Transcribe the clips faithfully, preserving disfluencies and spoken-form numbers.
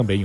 Também um.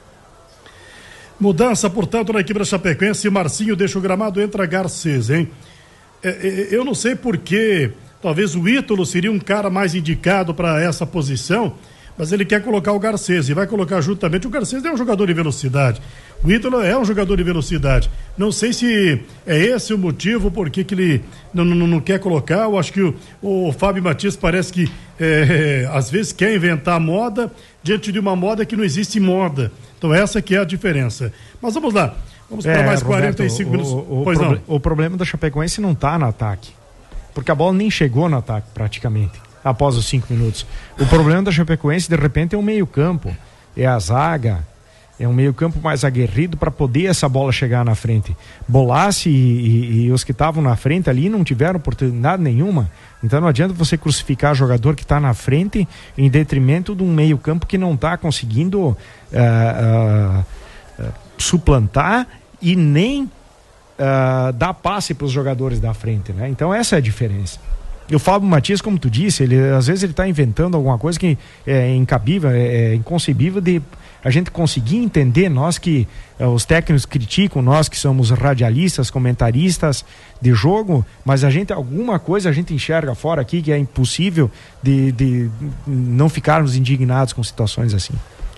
Mudança, portanto, na equipe da Chapecoense. Marcinho deixa o gramado, entra Garcês, hein? É, é, eu não sei porquê, talvez o Ítalo seria um cara mais indicado para essa posição, mas ele quer colocar o Garcês e vai colocar juntamente. O Garcês é um jogador de velocidade, o Ítalo é um jogador de velocidade. Não sei se é esse o motivo por que ele não, não, não quer colocar. Eu acho que o, o Fábio Matias parece que é, é, às vezes quer inventar moda diante de uma moda que não existe moda. Então essa que é a diferença. Mas vamos lá, vamos para é, mais Roberto, quarenta e cinco minutos. O, o, pois pro, não. o problema da Chapecoense não está no ataque, porque a bola nem chegou no ataque praticamente, após os cinco minutos. O problema da Chapecoense de repente é o meio campo, é a zaga, é um meio campo mais aguerrido para poder essa bola chegar na frente. Bolassi e, e, e os que estavam na frente ali não tiveram oportunidade nenhuma. Então não adianta você crucificar jogador que está na frente em detrimento de um meio campo que não está conseguindo uh, uh, uh, suplantar e nem uh, dar passe para os jogadores da frente, né? Então essa é a diferença. E o Fábio Matias, como tu disse, ele, às vezes ele está inventando alguma coisa que é incabível, é, é inconcebível de a gente conseguir entender. Nós que é, os técnicos criticam, nós que somos radialistas, comentaristas de jogo, mas a gente, alguma coisa a gente enxerga fora aqui que é impossível de, de não ficarmos indignados com situações assim.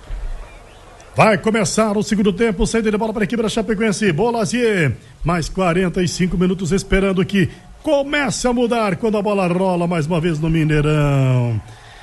Vai começar o segundo tempo, saída de bola para a equipe da Chapecoense. Bolazier, mais quarenta e cinco minutos esperando que comece a mudar quando a bola rola mais uma vez no Mineirão.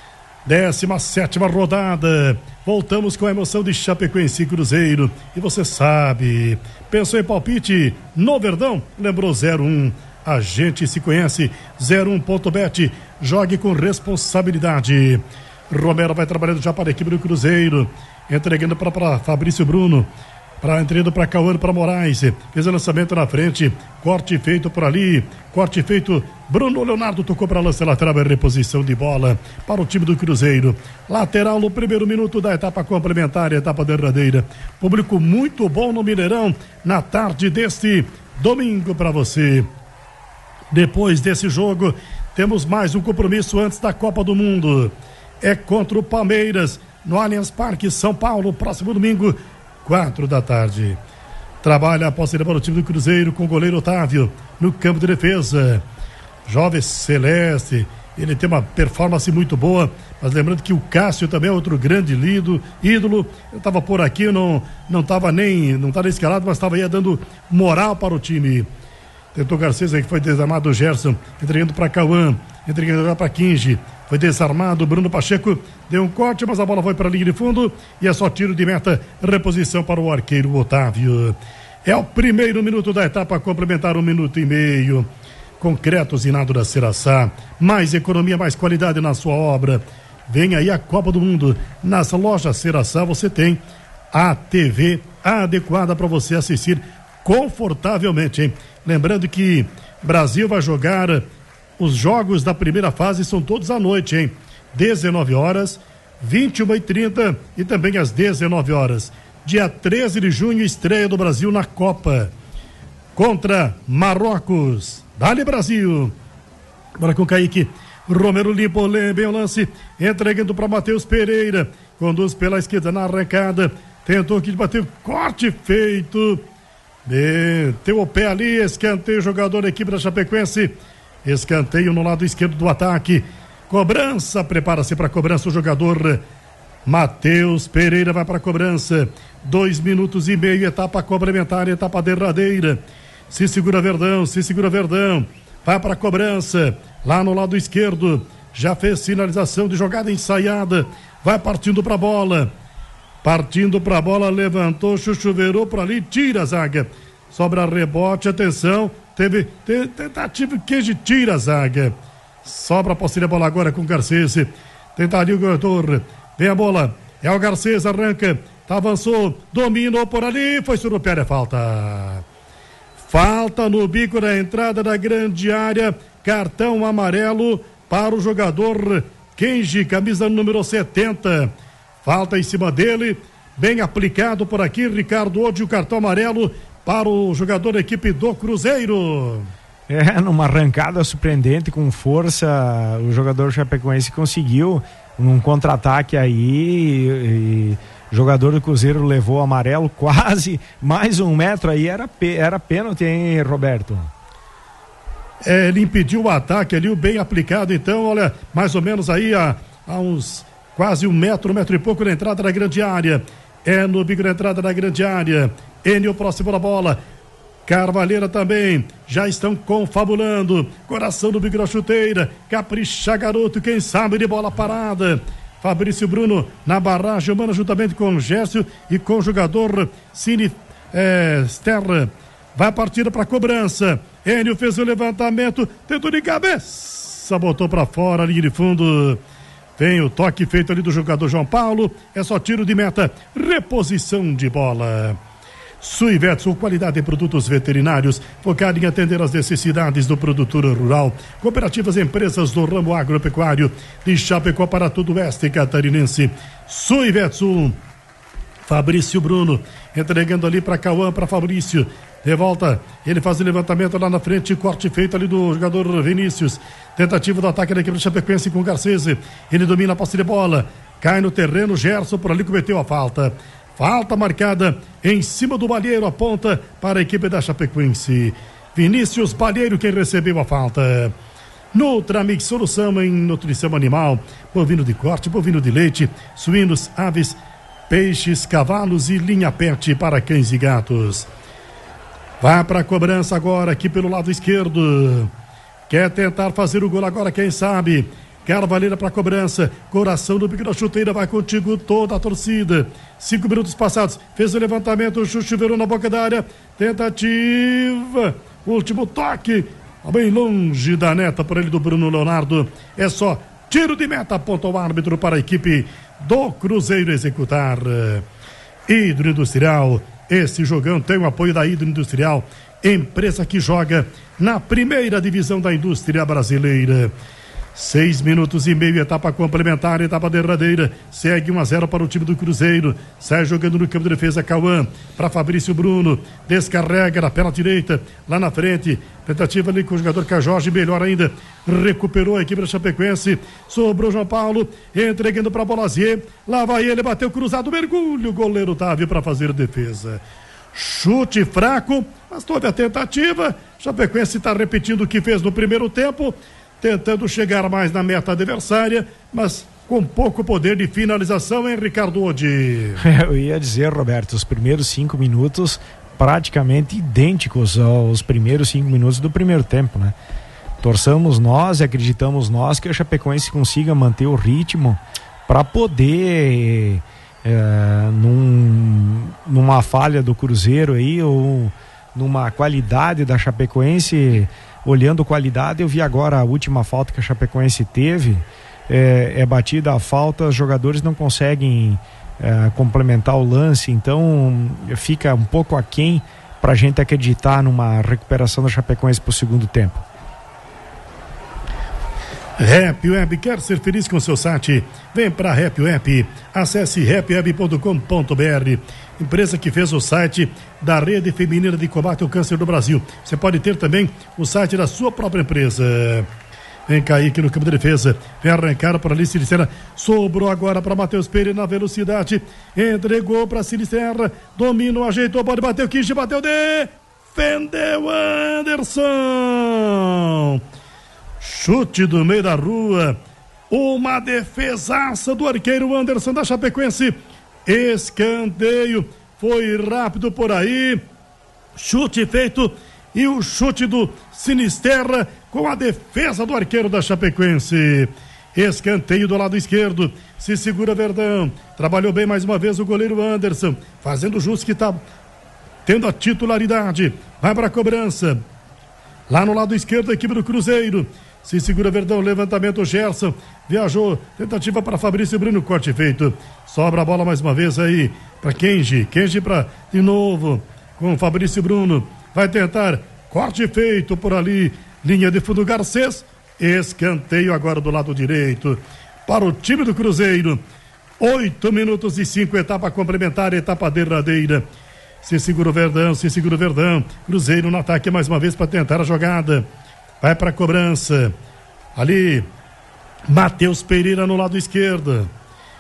décima sétima rodada. Voltamos com a emoção de Chapecoense e Cruzeiro. E você sabe, pensou em palpite no Verdão? Lembrou zero um. A gente se conhece. zero um ponto bet. Jogue com responsabilidade. Romero vai trabalhando já para a equipe do Cruzeiro. Entregando para Fabrício Bruno. Para entrando para Cauã, para Moraes, fez o lançamento na frente, corte feito por ali, corte feito, Bruno Leonardo tocou para lança lateral, reposição de bola para o time do Cruzeiro, lateral no primeiro minuto da etapa complementar, etapa derradeira, público muito bom no Mineirão, na tarde deste domingo para você. Depois desse jogo, temos mais um compromisso antes da Copa do Mundo, é contra o Palmeiras, no Allianz Parque, São Paulo, próximo domingo, quatro da tarde. Trabalha a posse de bola do time do Cruzeiro com o goleiro Otávio no campo de defesa. Jovem Celeste, ele tem uma performance muito boa, mas lembrando que o Cássio também é outro grande lido, ídolo. Eu estava por aqui, não não estava nem não estava escalado, mas estava aí dando moral para o time. Tentou Garcês aí que foi desarmado, o Gerson entregando para Cauã, entregando para Kinge. Foi desarmado, Bruno Pacheco deu um corte, mas a bola foi para a linha de fundo e é só tiro de meta, reposição para o arqueiro Otávio. É o primeiro minuto da etapa complementar, um minuto e meio. Concreto usinado da Ceraçá, mais economia, mais qualidade na sua obra. Vem aí a Copa do Mundo. Nas lojas Ceraçá você tem a T V adequada para você assistir confortavelmente, hein? Lembrando que Brasil vai jogar. Os jogos da primeira fase são todos à noite, hein? dezenove horas, vinte e uma e trinta e também às dezenove horas. Dia treze de junho, estreia do Brasil na Copa. Contra Marrocos. Dale Brasil. Agora com o Kaique. Romero limpa bem o lance. Entregando para Matheus Pereira. Conduz pela esquerda na arrancada. Tentou que bateu. Corte feito. Meteu o pé ali. Escanteio o jogador da equipe da Chapecoense. Escanteio no lado esquerdo do ataque. Cobrança, prepara-se para a cobrança o jogador Matheus Pereira vai para a cobrança. Dois minutos e meio, etapa complementar, etapa derradeira. Se segura Verdão, se segura Verdão. Vai para a cobrança, lá no lado esquerdo. Já fez sinalização de jogada ensaiada. Vai partindo para a bola. Partindo para a bola, levantou, chuchuveirou para ali, tira a zaga. Sobra rebote, atenção. Teve tentativa que tira a zaga. Sobra a posse de bola agora com o Garcês. Tenta ali o jogador. Vem a bola. É o Garcês, arranca. Tá, avançou. Dominou por ali. Foi sobre o pé, é falta. Falta no bico da entrada da grande área. Cartão amarelo para o jogador Kenji, camisa número setenta. Falta em cima dele. Bem aplicado por aqui. Ricardo Odi, o cartão amarelo para o jogador da equipe do Cruzeiro. É, numa arrancada surpreendente, com força, o jogador chapecoense conseguiu, num contra-ataque aí, e, O jogador do Cruzeiro levou amarelo quase mais um metro aí, era, era pênalti, hein, Roberto? É, ele impediu o ataque ali, o bem aplicado, então, olha, mais ou menos aí a, a uns quase um metro, um metro e pouco na entrada da grande área. É no bico da entrada da grande área. Enio próximo da bola. Carvalheira também, já estão confabulando. Coração do bico da chuteira. Capricha, garoto, quem sabe de bola parada. Fabrício Bruno na barragem humana, juntamente com o Gércio e com o jogador Cine é, Sterra. Vai partir para cobrança. Enio fez o levantamento, tentou de cabeça, botou para fora a linha de fundo. Vem o toque feito ali do jogador João Paulo. É só tiro de meta, reposição de bola. Suivetsul, qualidade em produtos veterinários, focado em atender as necessidades do produtor rural. Cooperativas e empresas do ramo agropecuário de Chapecó para todo o oeste catarinense. Suivetsul. Fabrício Bruno entregando ali para Cauã, para Fabrício. De volta, ele faz o levantamento lá na frente, corte feito ali do jogador Vinícius. Tentativa do ataque da equipe do Chapecoense com o Garcese. Ele domina a posse de bola. Cai no terreno, Gerson por ali cometeu a falta. Falta marcada em cima do Balheiro, aponta para a equipe da Chapecoense. Vinícius Balheiro quem recebeu a falta. Nutramix, solução em nutrição animal, bovino de corte, bovino de leite, suínos, aves, peixes, cavalos e linha pet para cães e gatos. Vai para a cobrança agora aqui pelo lado esquerdo. Quer tentar fazer o gol agora, quem sabe? Carvalheira para a cobrança. Coração do bico da chuteira, vai contigo toda a torcida. Cinco minutos passados. Fez o levantamento, chuchuveiro na boca da área. Tentativa. Último toque. Bem longe da neta por ele do Bruno Leonardo. É só tiro de meta, aponta o árbitro para a equipe do Cruzeiro executar. Hidroindustrial. Esse jogão tem o apoio da Hidroindustrial, empresa que joga na primeira divisão da indústria brasileira. Seis minutos e meio, etapa complementar, etapa derradeira. Segue um a zero para o time do Cruzeiro. Sai jogando no campo de defesa, Cauã. Para Fabrício Bruno. Descarrega na perna direita, lá na frente. Tentativa ali com o jogador Cajorge, melhor ainda. Recuperou a equipe da Chapecoense. Sobrou João Paulo, entregando para Bolazier. Lá vai ele, bateu cruzado, mergulho. Goleiro Otávio para fazer defesa. Chute fraco, mas teve a tentativa. Chapecoense está repetindo o que fez no primeiro tempo, tentando chegar mais na meta adversária, mas com pouco poder de finalização, hein, Ricardo Odi? Eu ia dizer, Roberto, os primeiros cinco minutos praticamente idênticos aos primeiros cinco minutos do primeiro tempo, né? Torçamos nós e acreditamos nós que a Chapecoense consiga manter o ritmo para poder, é, num, numa falha do Cruzeiro aí, ou numa qualidade da Chapecoense. Olhando qualidade, eu vi agora a última falta que a Chapecoense teve, é, é batida a falta, os jogadores não conseguem é, complementar o lance, então fica um pouco aquém para a gente acreditar numa recuperação da Chapecoense para o segundo tempo. Rap Web, quer ser feliz com seu site? Vem para Rap Web, acesse rap web ponto com ponto b r, empresa que fez o site da Rede Feminina de Combate ao Câncer do Brasil. Você pode ter também o site da sua própria empresa. Vem cair aqui no campo de defesa, vem arrancar para a Sinisterra, sobrou agora para Matheus Pereira na velocidade, entregou para a Sinisterra, domina, ajeitou, pode bater o Kish, bateu, defendeu Anderson. Chute do meio da rua, uma defesaça do arqueiro Anderson da Chapecoense, escanteio, foi rápido por aí, chute feito e o chute do Sinisterra com a defesa do arqueiro da Chapecoense. Escanteio do lado esquerdo, se segura Verdão, trabalhou bem mais uma vez o goleiro Anderson, fazendo jus que está tendo a titularidade, vai para a cobrança, lá no lado esquerdo a equipe do Cruzeiro. Se segura Verdão, levantamento Gerson, viajou, tentativa para Fabrício Bruno, corte feito, sobra a bola mais uma vez aí para Kenji, Kenji para de novo com Fabrício Bruno, vai tentar, corte feito por ali, linha de fundo Garcês, escanteio agora do lado direito para o time do Cruzeiro. Oito minutos e cinco, etapa complementar, etapa derradeira. Se segura o Verdão, se segura o Verdão, Cruzeiro no ataque mais uma vez para tentar a jogada. Vai para a cobrança. Ali, Matheus Pereira no lado esquerdo.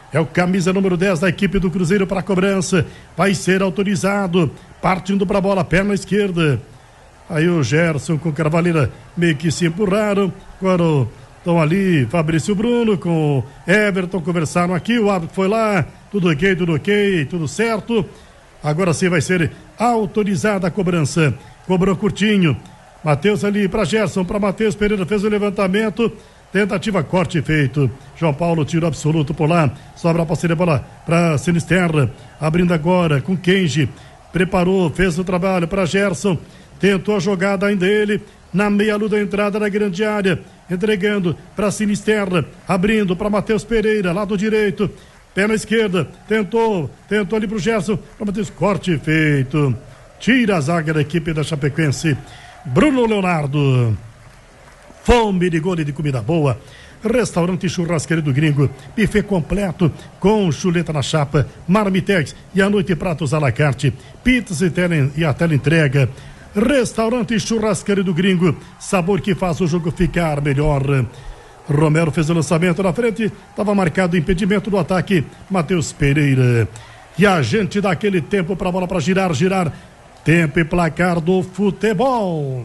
É o camisa número dez da equipe do Cruzeiro para a cobrança. Vai ser autorizado. Partindo para a bola, perna esquerda. Aí o Gerson com Carvalheira meio que se empurraram. Agora estão ali Fabrício Bruno com Everton, conversaram aqui. O árbitro foi lá. Tudo ok, tudo ok, tudo certo. Agora sim vai ser autorizada a cobrança. Cobrou curtinho. Matheus ali para Gerson, para Matheus Pereira, fez o levantamento. Tentativa, corte feito. João Paulo, tiro absoluto por lá. Sobra a parceria, bola para Sinisterra. Abrindo agora com Kenji. Preparou, fez o trabalho para Gerson. Tentou a jogada ainda ele. Na meia-lua da entrada da grande área. Entregando para Sinisterra. Abrindo para Matheus Pereira, lado direito. Pé na esquerda. Tentou, tentou ali para o Gerson. Para Matheus, corte feito. Tira a zaga da equipe da Chapecoense. Bruno Leonardo. Fome de gole de comida boa. Restaurante Churrasqueiro do Gringo. Buffet completo com chuleta na chapa, marmitex e à noite pratos à la carte. Pizzas e, tele, e a tela entrega. Restaurante Churrasqueiro do Gringo. Sabor que faz o jogo ficar melhor. Romero fez o lançamento na frente. Estava marcado o impedimento do ataque. Matheus Pereira. E a gente dá aquele tempo para a bola para girar, girar. Tempo e placar do futebol.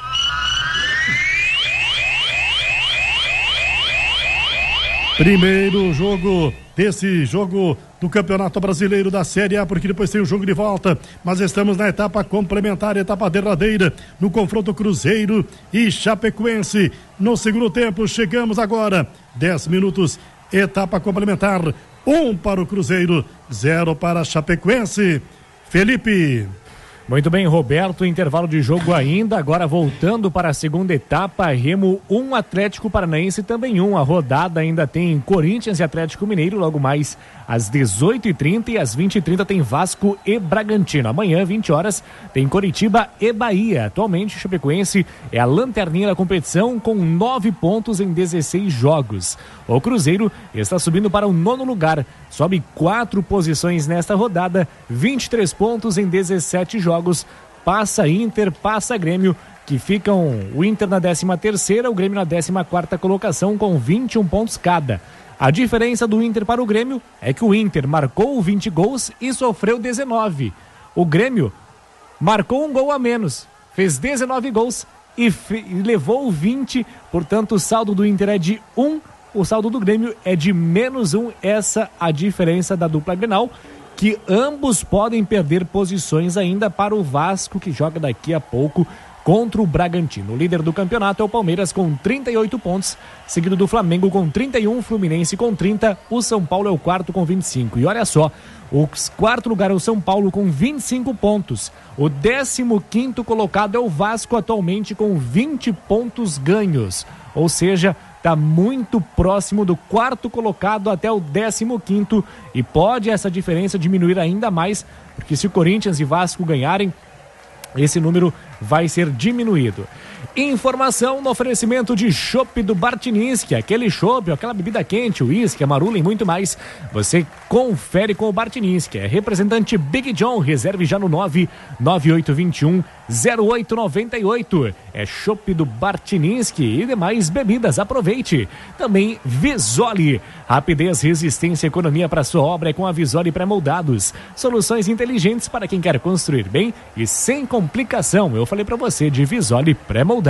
Primeiro jogo desse jogo do Campeonato Brasileiro da Série A, porque depois tem o jogo de volta, mas estamos na etapa complementar, etapa derradeira, no confronto Cruzeiro e Chapecoense. No segundo tempo, chegamos agora, dez minutos, etapa complementar, um para o Cruzeiro, zero para a Chapecoense. Felipe. Muito bem, Roberto, intervalo de jogo ainda, agora voltando para a segunda etapa, Remo um, Atlético Paranaense também um, a rodada ainda tem Corinthians e Atlético Mineiro, logo mais às dezoito e trinta e às vinte e trinta tem Vasco e Bragantino, amanhã vinte horas tem Coritiba e Bahia. Atualmente o Chapecoense é a lanterninha da competição com nove pontos em dezesseis jogos. O Cruzeiro está subindo para o nono lugar, sobe quatro posições nesta rodada, vinte e três pontos em dezessete jogos, passa Inter, passa Grêmio, que ficam o Inter na décima terceira, o Grêmio na décima quarta colocação com vinte e um pontos cada. A diferença do Inter para o Grêmio é que o Inter marcou vinte gols e sofreu dezenove. O Grêmio marcou um gol a menos, fez dezenove gols e, fe... e levou vinte, portanto o saldo do Inter é de um, o saldo do Grêmio é de menos um, essa a diferença da dupla Grenal, que ambos podem perder posições ainda para o Vasco, que joga daqui a pouco contra o Bragantino. O líder do campeonato é o Palmeiras com trinta e oito pontos, seguido do Flamengo com trinta e um, Fluminense com trinta, o São Paulo é o quarto com vinte e cinco. E olha só, o quarto lugar é o São Paulo com vinte e cinco pontos. O décimo quinto colocado é o Vasco, atualmente com vinte pontos ganhos. Ou seja, está muito próximo do quarto colocado até o décimo quinto. E pode essa diferença diminuir ainda mais, porque se o Corinthians e Vasco ganharem, esse número vai ser diminuído. Informação no oferecimento de chopp do Bartiniski, aquele chopp, aquela bebida quente, uísque, amarula e muito mais. Você confere com o Bartiniski. É representante Big John, reserve já no nove nove oito dois um zero oito nove oito. É chopp do Bartiniski e demais bebidas. Aproveite. Também Visoli. Rapidez, resistência e economia para sua obra é com a Visoli Pré-Moldados. Soluções inteligentes para quem quer construir bem e sem complicação. Eu falei para você de Visoli Pré-Moldados.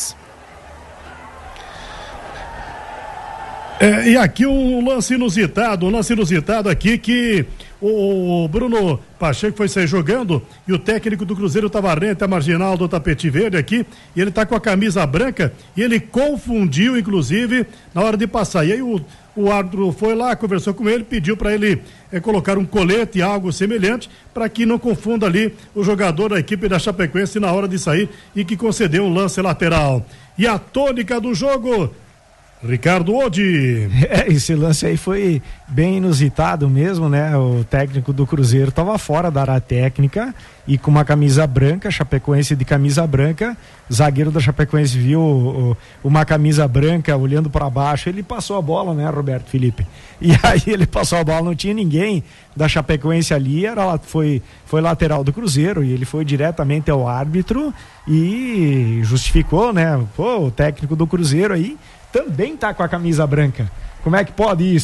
É, e aqui um lance inusitado, um lance inusitado aqui que o Bruno Pacheco foi sair jogando e o técnico do Cruzeiro estava rente a marginal do tapete verde aqui, e ele tá com a camisa branca e ele confundiu, inclusive, na hora de passar. E aí o, o árbitro foi lá, conversou com ele, pediu para ele é, colocar um colete, algo semelhante, para que não confunda ali o jogador da equipe da Chapecoense na hora de sair e que concedeu um lance lateral. E a tônica do jogo, Ricardo Odi. É, esse lance aí foi bem inusitado mesmo, né? O técnico do Cruzeiro estava fora da área técnica e com uma camisa branca, Chapecoense de camisa branca, zagueiro da Chapecoense viu o, uma camisa branca olhando para baixo, ele passou a bola, né, Roberto Felipe? E aí ele passou a bola, não tinha ninguém da Chapecoense ali, era, foi, foi lateral do Cruzeiro e ele foi diretamente ao árbitro e justificou, né? Pô, o técnico do Cruzeiro aí também tá com a camisa branca. Como é que pode isso?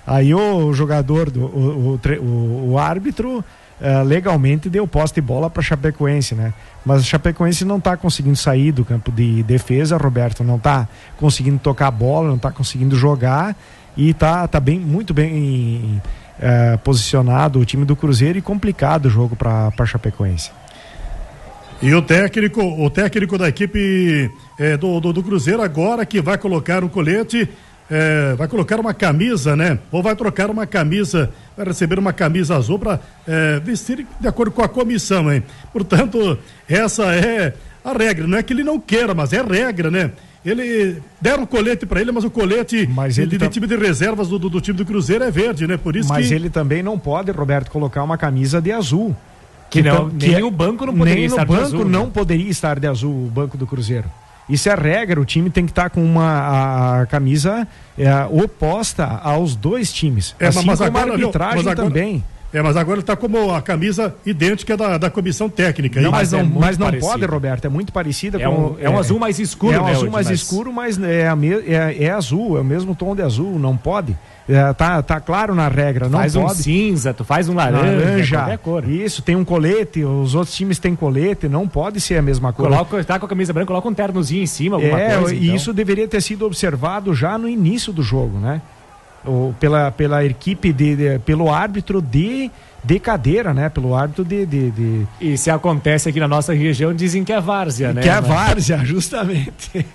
Aí o jogador, do, o, o, o, o árbitro, uh, legalmente deu posse de bola para Chapecoense, né? Mas a Chapecoense não está conseguindo sair do campo de defesa, Roberto, não está conseguindo tocar a bola, não está conseguindo jogar e está tá bem, muito bem uh, posicionado o time do Cruzeiro e complicado o jogo para a Chapecoense. E o técnico, o técnico da equipe é, do, do, do Cruzeiro agora que vai colocar um colete, é, vai colocar uma camisa, né? Ou vai trocar uma camisa, vai receber uma camisa azul para é, vestir de acordo com a comissão, hein? Portanto, essa é a regra. Não é que ele não queira, mas é regra, né? Ele deram um colete para ele, mas o colete mas ele de, tá... de time de reservas do, do, do time do Cruzeiro é verde, né? Por isso mas que... ele também não pode, Roberto, colocar uma camisa de azul. Que não, que nem é, o banco não poderia nem estar no banco de azul, não né? poderia estar de azul o banco do Cruzeiro. Isso é regra, o time tem que estar com uma a, a camisa é, oposta aos dois times. É, assim mas como agora, a arbitragem mas agora, também. É, mas agora ele está como a camisa idêntica da, da comissão técnica. Não, mas mas é não, mas não parecido. pode, Roberto, é muito parecida é com... Um, é, é um azul mais escuro, É um né, azul hoje, mais mas... escuro, mas é, a me, é, é azul, é o mesmo tom de azul, não pode. É, tá, tá claro na regra, não faz pode. Faz um cinza, tu faz um laranja, laranja, qualquer cor. Isso, tem um colete, os outros times têm colete, não pode ser a mesma cor. Coloca, tá com a camisa branca, coloca um ternozinho em cima, alguma é, coisa. E então. isso deveria ter sido observado já no início do jogo, né? Ou pela, pela equipe, de, de, pelo árbitro de, de cadeira, né? Pelo árbitro de, de, de... E se acontece aqui na nossa região, dizem que é várzea, né? Que é Mas... várzea, justamente.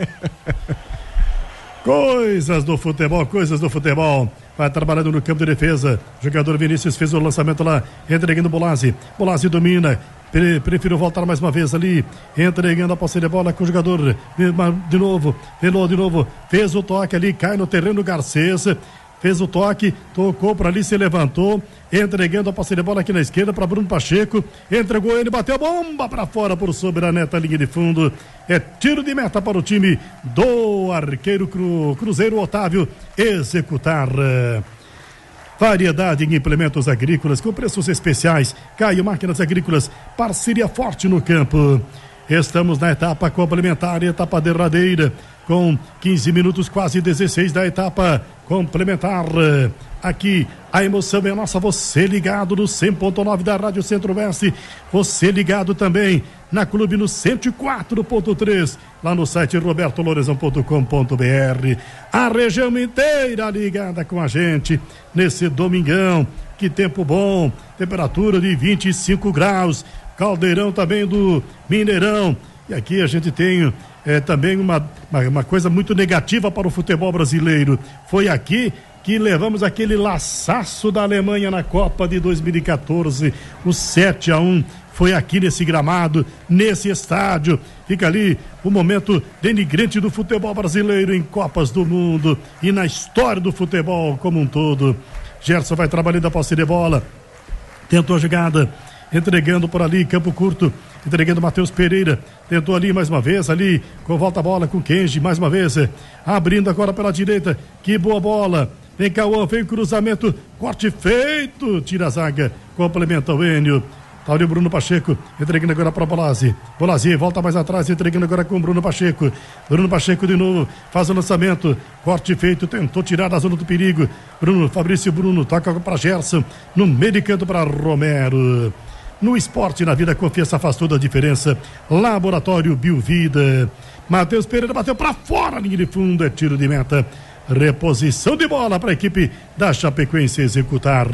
Coisas do futebol, coisas do futebol. Vai trabalhando no campo de defesa. O jogador Vinícius fez o lançamento lá, entregando o Bolazzi. Bolazzi domina. Pre prefiro voltar mais uma vez ali, entregando a posse de bola com o jogador. De novo, de novo. Fez o toque ali, cai no terreno Garcês. Fez o toque, tocou para ali, se levantou, entregando a posse de bola aqui na esquerda para Bruno Pacheco, entregou ele, bateu a bomba para fora por sobre a neta linha de fundo. É tiro de meta para o time do arqueiro Cru, Cruzeiro Otávio executar. Variedade em implementos agrícolas com preços especiais. Caio Máquinas Agrícolas, parceria forte no campo. Estamos na etapa complementar, etapa derradeira, com quinze minutos, quase dezesseis da etapa complementar. Aqui a emoção é nossa, você ligado no cem ponto nove da Rádio Centro-Oeste, você ligado também na Clube no cento e quatro ponto três, lá no site roberto lorenzão ponto com ponto b r. A região inteira ligada com a gente nesse domingão. Que tempo bom, temperatura de vinte e cinco graus. Caldeirão também do Mineirão. E aqui a gente tem é, também uma, uma, uma coisa muito negativa para o futebol brasileiro. Foi aqui que levamos aquele laçaço da Alemanha na Copa de dois mil e quatorze, o sete a um. Foi aqui nesse gramado, nesse estádio. Fica ali o momento denigrante do futebol brasileiro em Copas do Mundo e na história do futebol como um todo. Gerson vai trabalhando a posse de bola. Tentou a jogada. Entregando por ali, campo curto, entregando Matheus Pereira, tentou ali mais uma vez, ali, com volta a bola com Kenji, mais uma vez, abrindo agora pela direita, que boa bola, vem Cauã, vem cruzamento, corte feito, tira a zaga, complementa o Enio, tá ali o Bruno Pacheco, entregando agora para Bolazzi, Bolazzi volta mais atrás, entregando agora com o Bruno Pacheco, Bruno Pacheco de novo, faz o lançamento, corte feito, tentou tirar da zona do perigo, Bruno, Fabrício Bruno, toca para Gerson, no meio de canto para Romero. No esporte, na vida, confiança faz toda a diferença. Laboratório Biovida. Matheus Pereira bateu para fora, linha de fundo, é tiro de meta. Reposição de bola para a equipe da Chapecoense executar.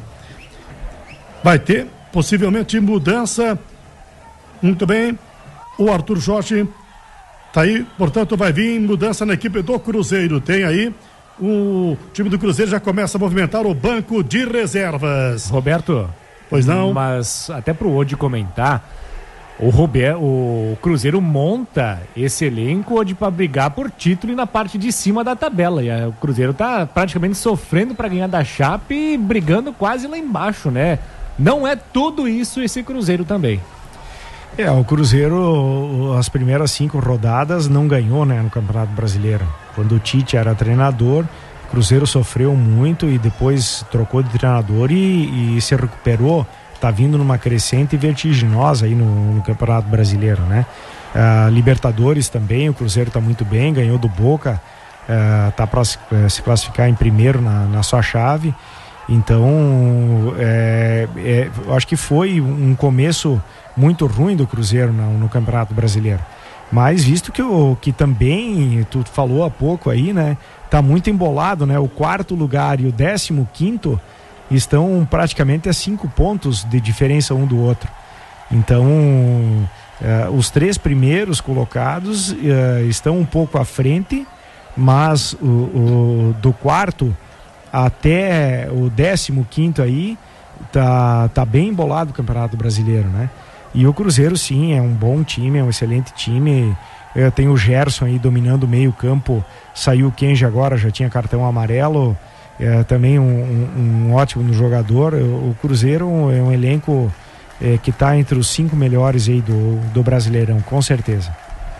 Vai ter, possivelmente, mudança. Muito bem. O Arthur Jorge tá aí, portanto, vai vir mudança na equipe do Cruzeiro. Tem aí. O time do Cruzeiro já começa a movimentar o banco de reservas. Roberto. Pois não. Mas até pro Odi comentar, o, Robert, o Cruzeiro monta esse elenco Odi para brigar por título e na parte de cima da tabela. E a, o Cruzeiro tá praticamente sofrendo para ganhar da Chape e brigando quase lá embaixo, né? Não é tudo isso esse Cruzeiro também. É, o Cruzeiro, as primeiras cinco rodadas não ganhou, né, no Campeonato Brasileiro. Quando o Tite era treinador, o Cruzeiro sofreu muito e depois trocou de treinador e, e se recuperou. Tá vindo numa crescente vertiginosa aí no, no Campeonato Brasileiro, né? Uh, Libertadores também, o Cruzeiro tá muito bem, ganhou do Boca está para se classificar em primeiro na, na sua chave. Então, é, é, eu acho que foi um começo muito ruim do Cruzeiro no, no Campeonato Brasileiro. Mas visto que, o, que também, tu falou há pouco aí, né? Tá muito embolado, né? O quarto lugar e o décimo quinto estão praticamente a cinco pontos de diferença um do outro. Então, eh, os três primeiros colocados eh, estão um pouco à frente, mas o, o, do quarto até o décimo quinto aí tá, tá bem embolado o Campeonato Brasileiro, né? E o Cruzeiro, sim, é um bom time, é um excelente time. Eu tenho o Gerson aí dominando o meio campo, saiu o Kenji agora, já tinha cartão amarelo, é, também um, um, um ótimo jogador. O Cruzeiro é um elenco é, que está entre os cinco melhores aí do, do Brasileirão, com certeza.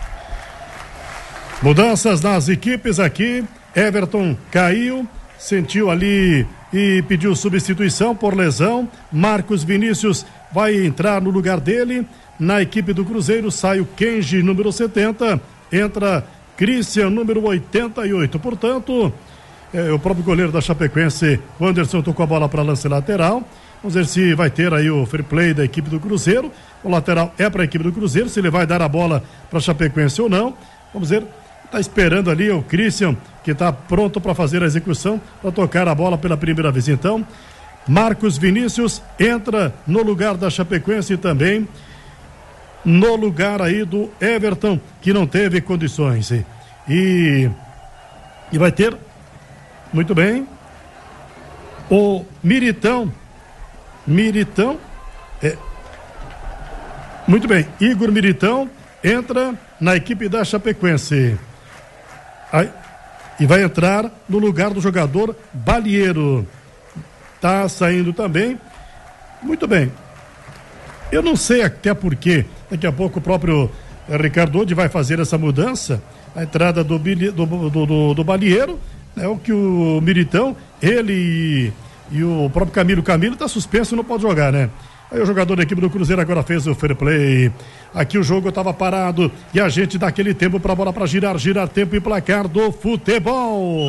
Mudanças nas equipes aqui. Everton caiu, sentiu ali e pediu substituição por lesão. Marcos Vinícius vai entrar no lugar dele. Na equipe do Cruzeiro sai o Kenji, número setenta, entra Christian, número oitenta e oito. Portanto, é, o próprio goleiro da Chapecoense, o Anderson, tocou a bola para lance lateral. Vamos ver se vai ter aí o fair play da equipe do Cruzeiro. O lateral é para a equipe do Cruzeiro, se ele vai dar a bola para a Chapecoense ou não. Vamos ver. Está esperando ali o Christian, que está pronto para fazer a execução, para tocar a bola pela primeira vez. Então, Marcos Vinícius entra no lugar da Chapecoense também, no lugar aí do Everton, que não teve condições. E, e vai ter, muito bem, o Miritão. Miritão, é, muito bem, Igor Miritão entra na equipe da Chapecoense. Aí, e vai entrar no lugar do jogador Balieiro. Tá saindo também. Muito bem. Eu não sei até porque daqui a pouco o próprio Ricardo Odi vai fazer essa mudança. A entrada do, do, do, do, do Balieiro, é o que o Miritão, ele e, e o próprio Camilo Camilo tá suspenso e não pode jogar, né? Aí o jogador da equipe do Cruzeiro agora fez o fair play. Aqui o jogo estava parado e a gente dá aquele tempo para a bola para girar, girar tempo e placar do futebol.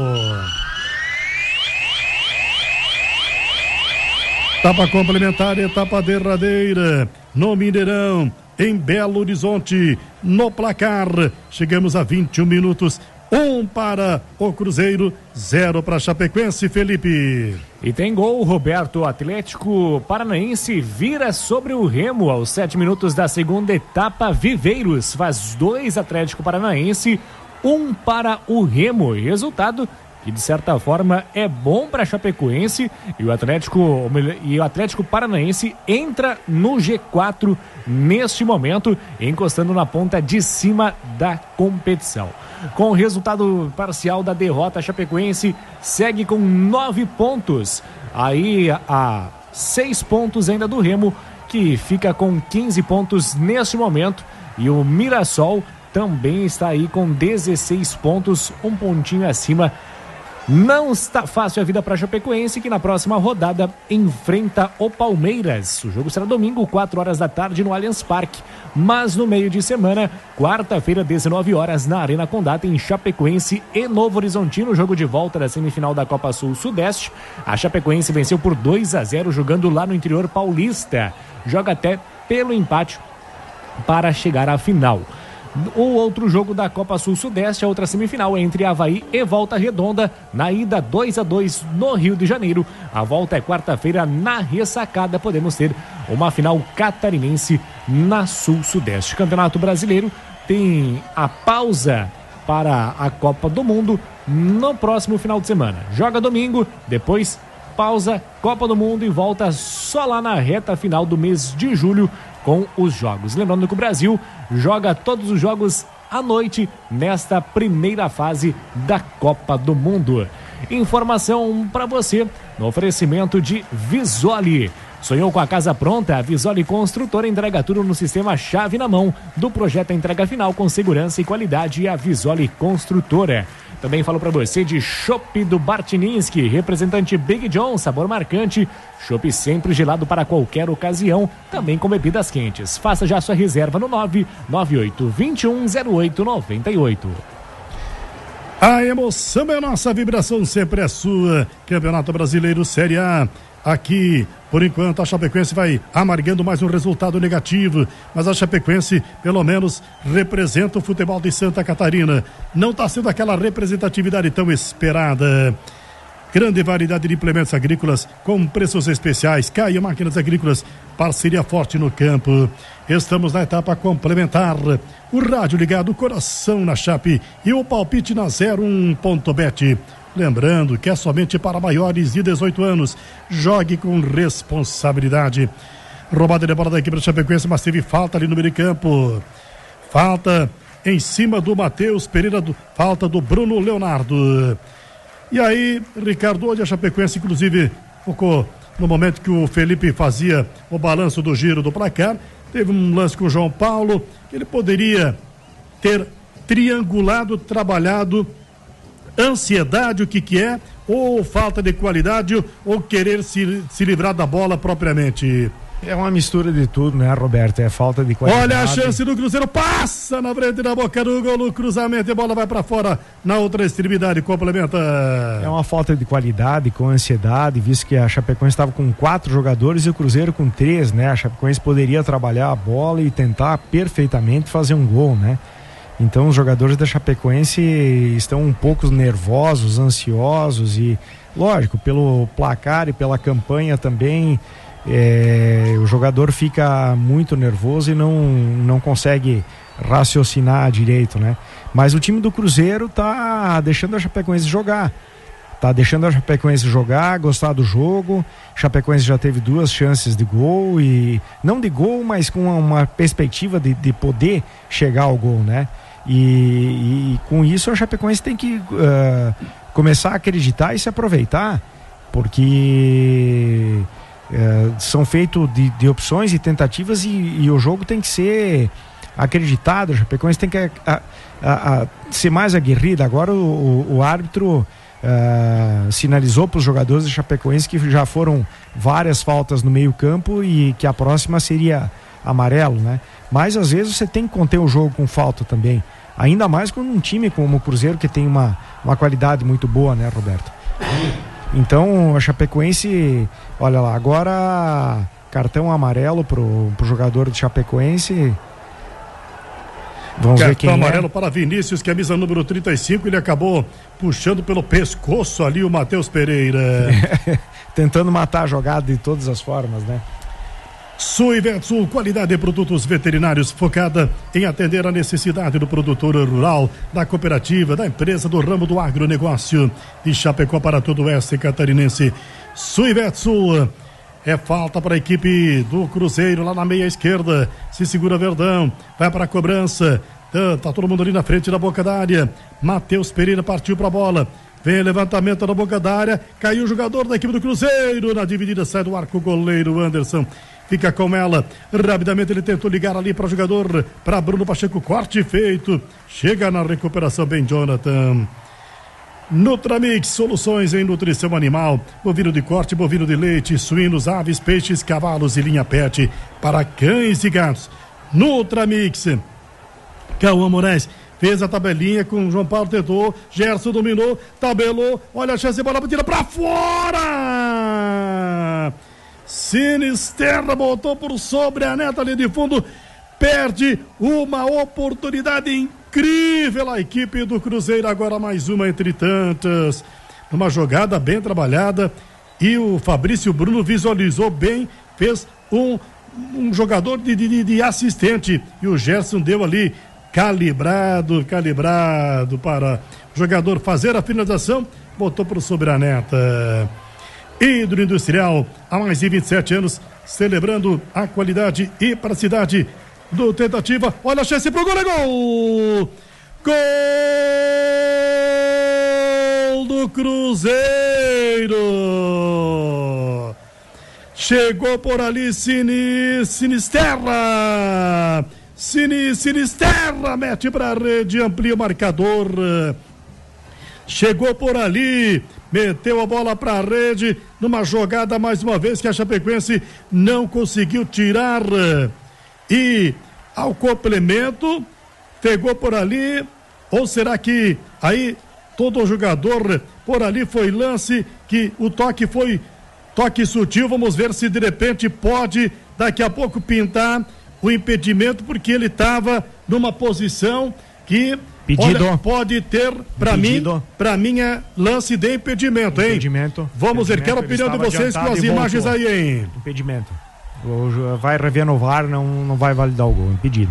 Etapa complementar, etapa derradeira no Mineirão, em Belo Horizonte, no placar. Chegamos a vinte e um minutos. Um para o Cruzeiro, zero para Chapecoense, Felipe. E tem gol, Roberto. Atlético Paranaense vira sobre o Remo aos sete minutos da segunda etapa. Viveiros faz dois, Atlético Paranaense, um para o Remo. Resultado que de certa forma é bom para Chapecoense, e o Atlético e o Atlético Paranaense entra no G quatro neste momento, encostando na ponta de cima da competição. Com o resultado parcial da derrota, a Chapecoense segue com nove pontos. Aí a seis pontos ainda do Remo, que fica com quinze pontos neste momento. E o Mirassol também está aí com dezesseis pontos, um pontinho acima. Não está fácil a vida para a Chapecoense, que na próxima rodada enfrenta o Palmeiras. O jogo será domingo, quatro horas da tarde, no Allianz Parque. Mas no meio de semana, quarta-feira, dezenove horas, na Arena Condá, em Chapecoense e Novo Horizontino, jogo de volta da semifinal da Copa Sul-Sudeste. A Chapecoense venceu por dois a zero, jogando lá no interior paulista. Joga até pelo empate para chegar à final. O outro jogo da Copa Sul-Sudeste, a outra semifinal entre Avaí e Volta Redonda, na ida dois a dois no Rio de Janeiro. A volta é quarta-feira na Ressacada, podemos ter uma final catarinense na Sul-Sudeste. Campeonato Brasileiro tem a pausa para a Copa do Mundo no próximo final de semana. Joga domingo, depois pausa, Copa do Mundo e volta só lá na reta final do mês de julho com os jogos. Lembrando que o Brasil joga todos os jogos à noite nesta primeira fase da Copa do Mundo. Informação para você no oferecimento de Visoli. Sonhou com a casa pronta? A Visoli Construtora entrega tudo no sistema chave na mão. Do projeto à entrega final com segurança e qualidade, e a Visoli Construtora. Também falo para você de Chopp do Bartninski, representante Big John, sabor marcante. Chopp sempre gelado para qualquer ocasião, também com bebidas quentes. Faça já sua reserva no nove nove oito dois um zero oito nove oito. A emoção é nossa, a vibração sempre é sua. Campeonato Brasileiro Série A. Aqui, por enquanto, a Chapecoense vai amargando mais um resultado negativo, mas a Chapecoense, pelo menos, representa o futebol de Santa Catarina. Não está sendo aquela representatividade tão esperada. Grande variedade de implementos agrícolas com preços especiais. Caia Máquinas Agrícolas, parceria forte no campo. Estamos na etapa complementar. O rádio ligado, o coração na Chape e o palpite na zero um ponto bet. Lembrando que é somente para maiores de dezoito anos. Jogue com responsabilidade. Roubada de bola da equipe do Chapecoense, mas teve falta ali no meio de campo. Falta em cima do Matheus Pereira, do, falta do Bruno Leonardo. E aí, Ricardo, hoje a Chapecoense, inclusive, focou no momento que o Felipe fazia o balanço do giro do placar. Teve um lance com o João Paulo, que ele poderia ter triangulado, trabalhado ansiedade, o que que é, ou falta de qualidade, ou querer se, se livrar da bola propriamente. É uma mistura de tudo, né, Roberto? É falta de qualidade. Olha a chance do Cruzeiro, passa na frente da boca do gol, no cruzamento, e a bola vai para fora na outra extremidade, complementa. É uma falta de qualidade com ansiedade, visto que a Chapecoense estava com quatro jogadores e o Cruzeiro com três, né? A Chapecoense poderia trabalhar a bola e tentar perfeitamente fazer um gol, né? Então os jogadores da Chapecoense estão um pouco nervosos, ansiosos e, lógico, pelo placar e pela campanha também. É, o jogador fica muito nervoso e não, não consegue raciocinar direito, né? Mas o time do Cruzeiro tá deixando a Chapecoense jogar, tá deixando a Chapecoense jogar, gostar do jogo. Chapecoense já teve duas chances de gol, e não de gol, mas com uma perspectiva de, de poder chegar ao gol, né? E, e com isso a Chapecoense tem que uh, começar a acreditar e se aproveitar, porque Uh, são feitos de, de opções e tentativas, e, e o jogo tem que ser acreditado. A Chapecoense tem que a, a, a, ser mais aguerrida. Agora o, o, o árbitro uh, sinalizou para os jogadores da Chapecoense que já foram várias faltas no meio campo e que a próxima seria amarelo, né? Mas às vezes você tem que conter o jogo com falta também, ainda mais com um time como o Cruzeiro, que tem uma, uma qualidade muito boa, né, Roberto? Então a Chapecoense, olha lá, agora cartão amarelo pro, pro jogador de Chapecoense. Vamos cartão ver quem amarelo é. Para Vinícius, camisa número trinta e cinco, ele acabou puxando pelo pescoço ali o Matheus Pereira. Tentando matar a jogada de todas as formas, né? Suivetsul, qualidade de produtos veterinários focada em atender a necessidade do produtor rural, da cooperativa, da empresa do ramo do agronegócio. De Chapecó para todo o oeste catarinense. Suivetsul. É falta para a equipe do Cruzeiro lá na meia esquerda. Se segura Verdão, vai para a cobrança. Tá, tá todo mundo ali na frente da boca da área. Matheus Pereira partiu para a bola. Vem levantamento na boca da área. Caiu o jogador da equipe do Cruzeiro. Na dividida sai do arco o goleiro Anderson. Fica com ela, rapidamente ele tentou ligar ali para o jogador, para Bruno Pacheco, corte feito, chega na recuperação bem Jonathan. Nutramix, soluções em nutrição animal, bovino de corte, bovino de leite, suínos, aves, peixes, cavalos e linha pet, para cães e gatos. Nutramix. Cauã Moraes fez a tabelinha com o João Paulo, tentou, Gerson dominou, tabelou, olha a chance de bola, tira para fora! Sinisterra botou por sobre a neta ali de fundo, perde uma oportunidade incrível a equipe do Cruzeiro, agora mais uma entre tantas, uma jogada bem trabalhada, e o Fabrício Bruno visualizou bem, fez um, um jogador de, de, de assistente, e o Gerson deu ali calibrado, calibrado para o jogador fazer a finalização, botou por sobre a neta. Hidro Industrial, há mais de vinte e sete anos, celebrando a qualidade e praticidade do tentativa. Olha a chance pro gol, é gol! Gol do Cruzeiro! Chegou por ali Sini, Sinisterra! Sini, Sinisterra mete pra rede, amplia o marcador. Chegou por ali, meteu a bola para a rede, numa jogada mais uma vez que a Chapecoense não conseguiu tirar. E ao complemento, pegou por ali, ou será que aí todo jogador por ali, foi lance que o toque foi toque sutil, vamos ver se de repente pode daqui a pouco pintar o impedimento, porque ele estava numa posição que Pedido. Olha, pode ter, para mim, para mim é lance de impedimento, hein? Impedimento. Vamos ver, quero a opinião de vocês com as imagens aí, hein? Impedimento. Vai rever no V A R, não, não vai validar o gol, impedido.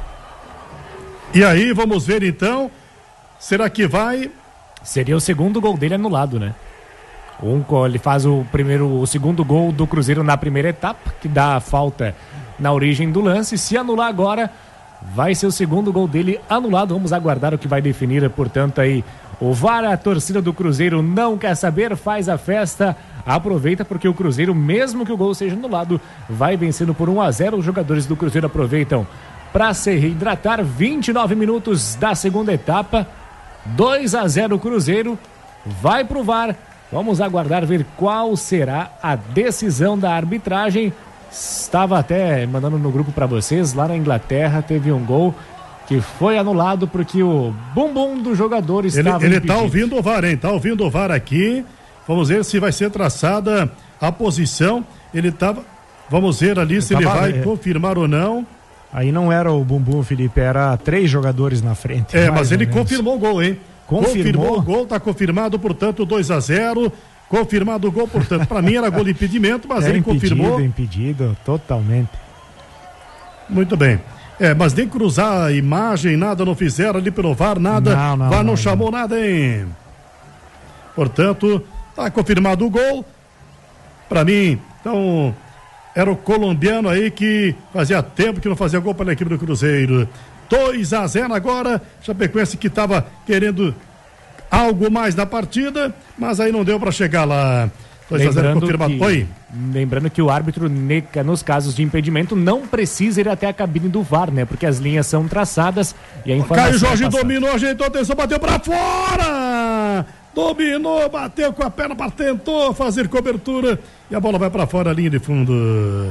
E aí, vamos ver então, será que vai? Seria o segundo gol dele anulado, né? Um, ele faz o primeiro, o segundo gol do Cruzeiro na primeira etapa, que dá a falta na origem do lance. Se anular agora, vai ser o segundo gol dele anulado. Vamos aguardar o que vai definir, portanto, aí o V A R. A torcida do Cruzeiro não quer saber, faz a festa, aproveita, porque o Cruzeiro, mesmo que o gol seja anulado, vai vencendo por um a zero. Os jogadores do Cruzeiro aproveitam para se reidratar. vinte e nove minutos da segunda etapa, dois a zero Cruzeiro, vai pro V A R. Vamos aguardar ver qual será a decisão da arbitragem. Estava até mandando no grupo para vocês, lá na Inglaterra teve um gol que foi anulado porque o bumbum do jogador estava Ele, ele impedido. tá ouvindo o V A R, hein? Tá ouvindo o V A R aqui. Vamos ver se vai ser traçada a posição. Ele tava... Vamos ver ali ele se tava... ele vai é... confirmar ou não. Aí não era o bumbum, Felipe, era três jogadores na frente. É, mas ele confirmou o gol, hein? Confirmou? Confirmou o gol, tá confirmado, portanto, dois a zero. Confirmado o gol, portanto, para mim era gol de impedimento, mas é ele impedido, confirmou. Impedido, totalmente. Muito bem. É, mas nem cruzar a imagem, nada não fizeram ali pelo V A R, nada. Não, não, V A R não, não chamou não. nada, hein? Portanto, tá confirmado o gol. Para mim, então, era o colombiano aí que fazia tempo que não fazia gol para a equipe do Cruzeiro. dois a zero agora, Chapecoense que estava querendo algo mais da partida, mas aí não deu para chegar lá. dois a zero confirmado. Que, Oi. Lembrando que o árbitro, nos casos de impedimento, não precisa ir até a cabine do V A R, né? Porque as linhas são traçadas e a informação Caio Jorge é dominou, ajeitou, atenção, bateu para fora! Dominou, bateu com a perna, tentou fazer cobertura e a bola vai para fora, linha de fundo.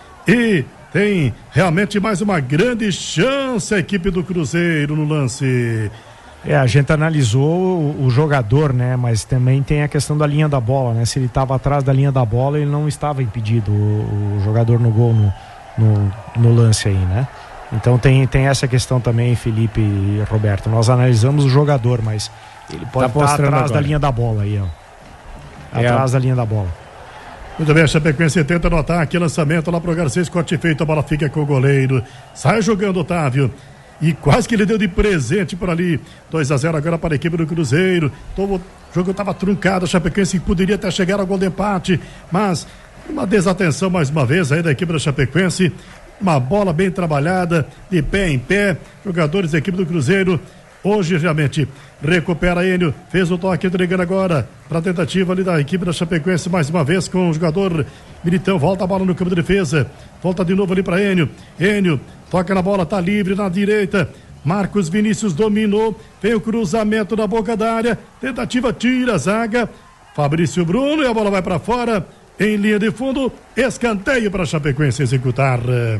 E tem realmente mais uma grande chance a equipe do Cruzeiro no lance. É, a gente analisou o, o jogador, né? Mas também tem a questão da linha da bola, né? Se ele estava atrás da linha da bola, ele não estava impedido, o, o jogador no gol, no, no, no lance aí, né? Então tem, tem essa questão também, Felipe e Roberto. Nós analisamos o jogador, mas ele pode tá estar atrás agora. da linha da bola aí, ó. É atrás a... da linha da bola. Muito bem, a Chapecoense tenta no ataque, lançamento lá pro Garcês, corte feito, a bola fica com o goleiro. Sai jogando, Otávio. E quase que ele deu de presente por ali. dois a zero agora para a equipe do Cruzeiro. Todo o jogo estava truncado. A Chapecoense poderia até chegar ao gol de empate. Mas uma desatenção mais uma vez aí da equipe da Chapecoense. Uma bola bem trabalhada, de pé em pé. Jogadores da equipe do Cruzeiro. Hoje realmente recupera Enio. Fez o toque, entregando agora para a tentativa ali da equipe da Chapecoense. Mais uma vez com o jogador Militão. Volta a bola no campo de defesa. Volta de novo ali para Enio. Enio. Toca na bola, tá livre na direita. Marcos Vinícius dominou. Vem o cruzamento na boca da área. Tentativa, tira a zaga. Fabrício Bruno e a bola vai para fora. Em linha de fundo, escanteio para a Chapecoense executar.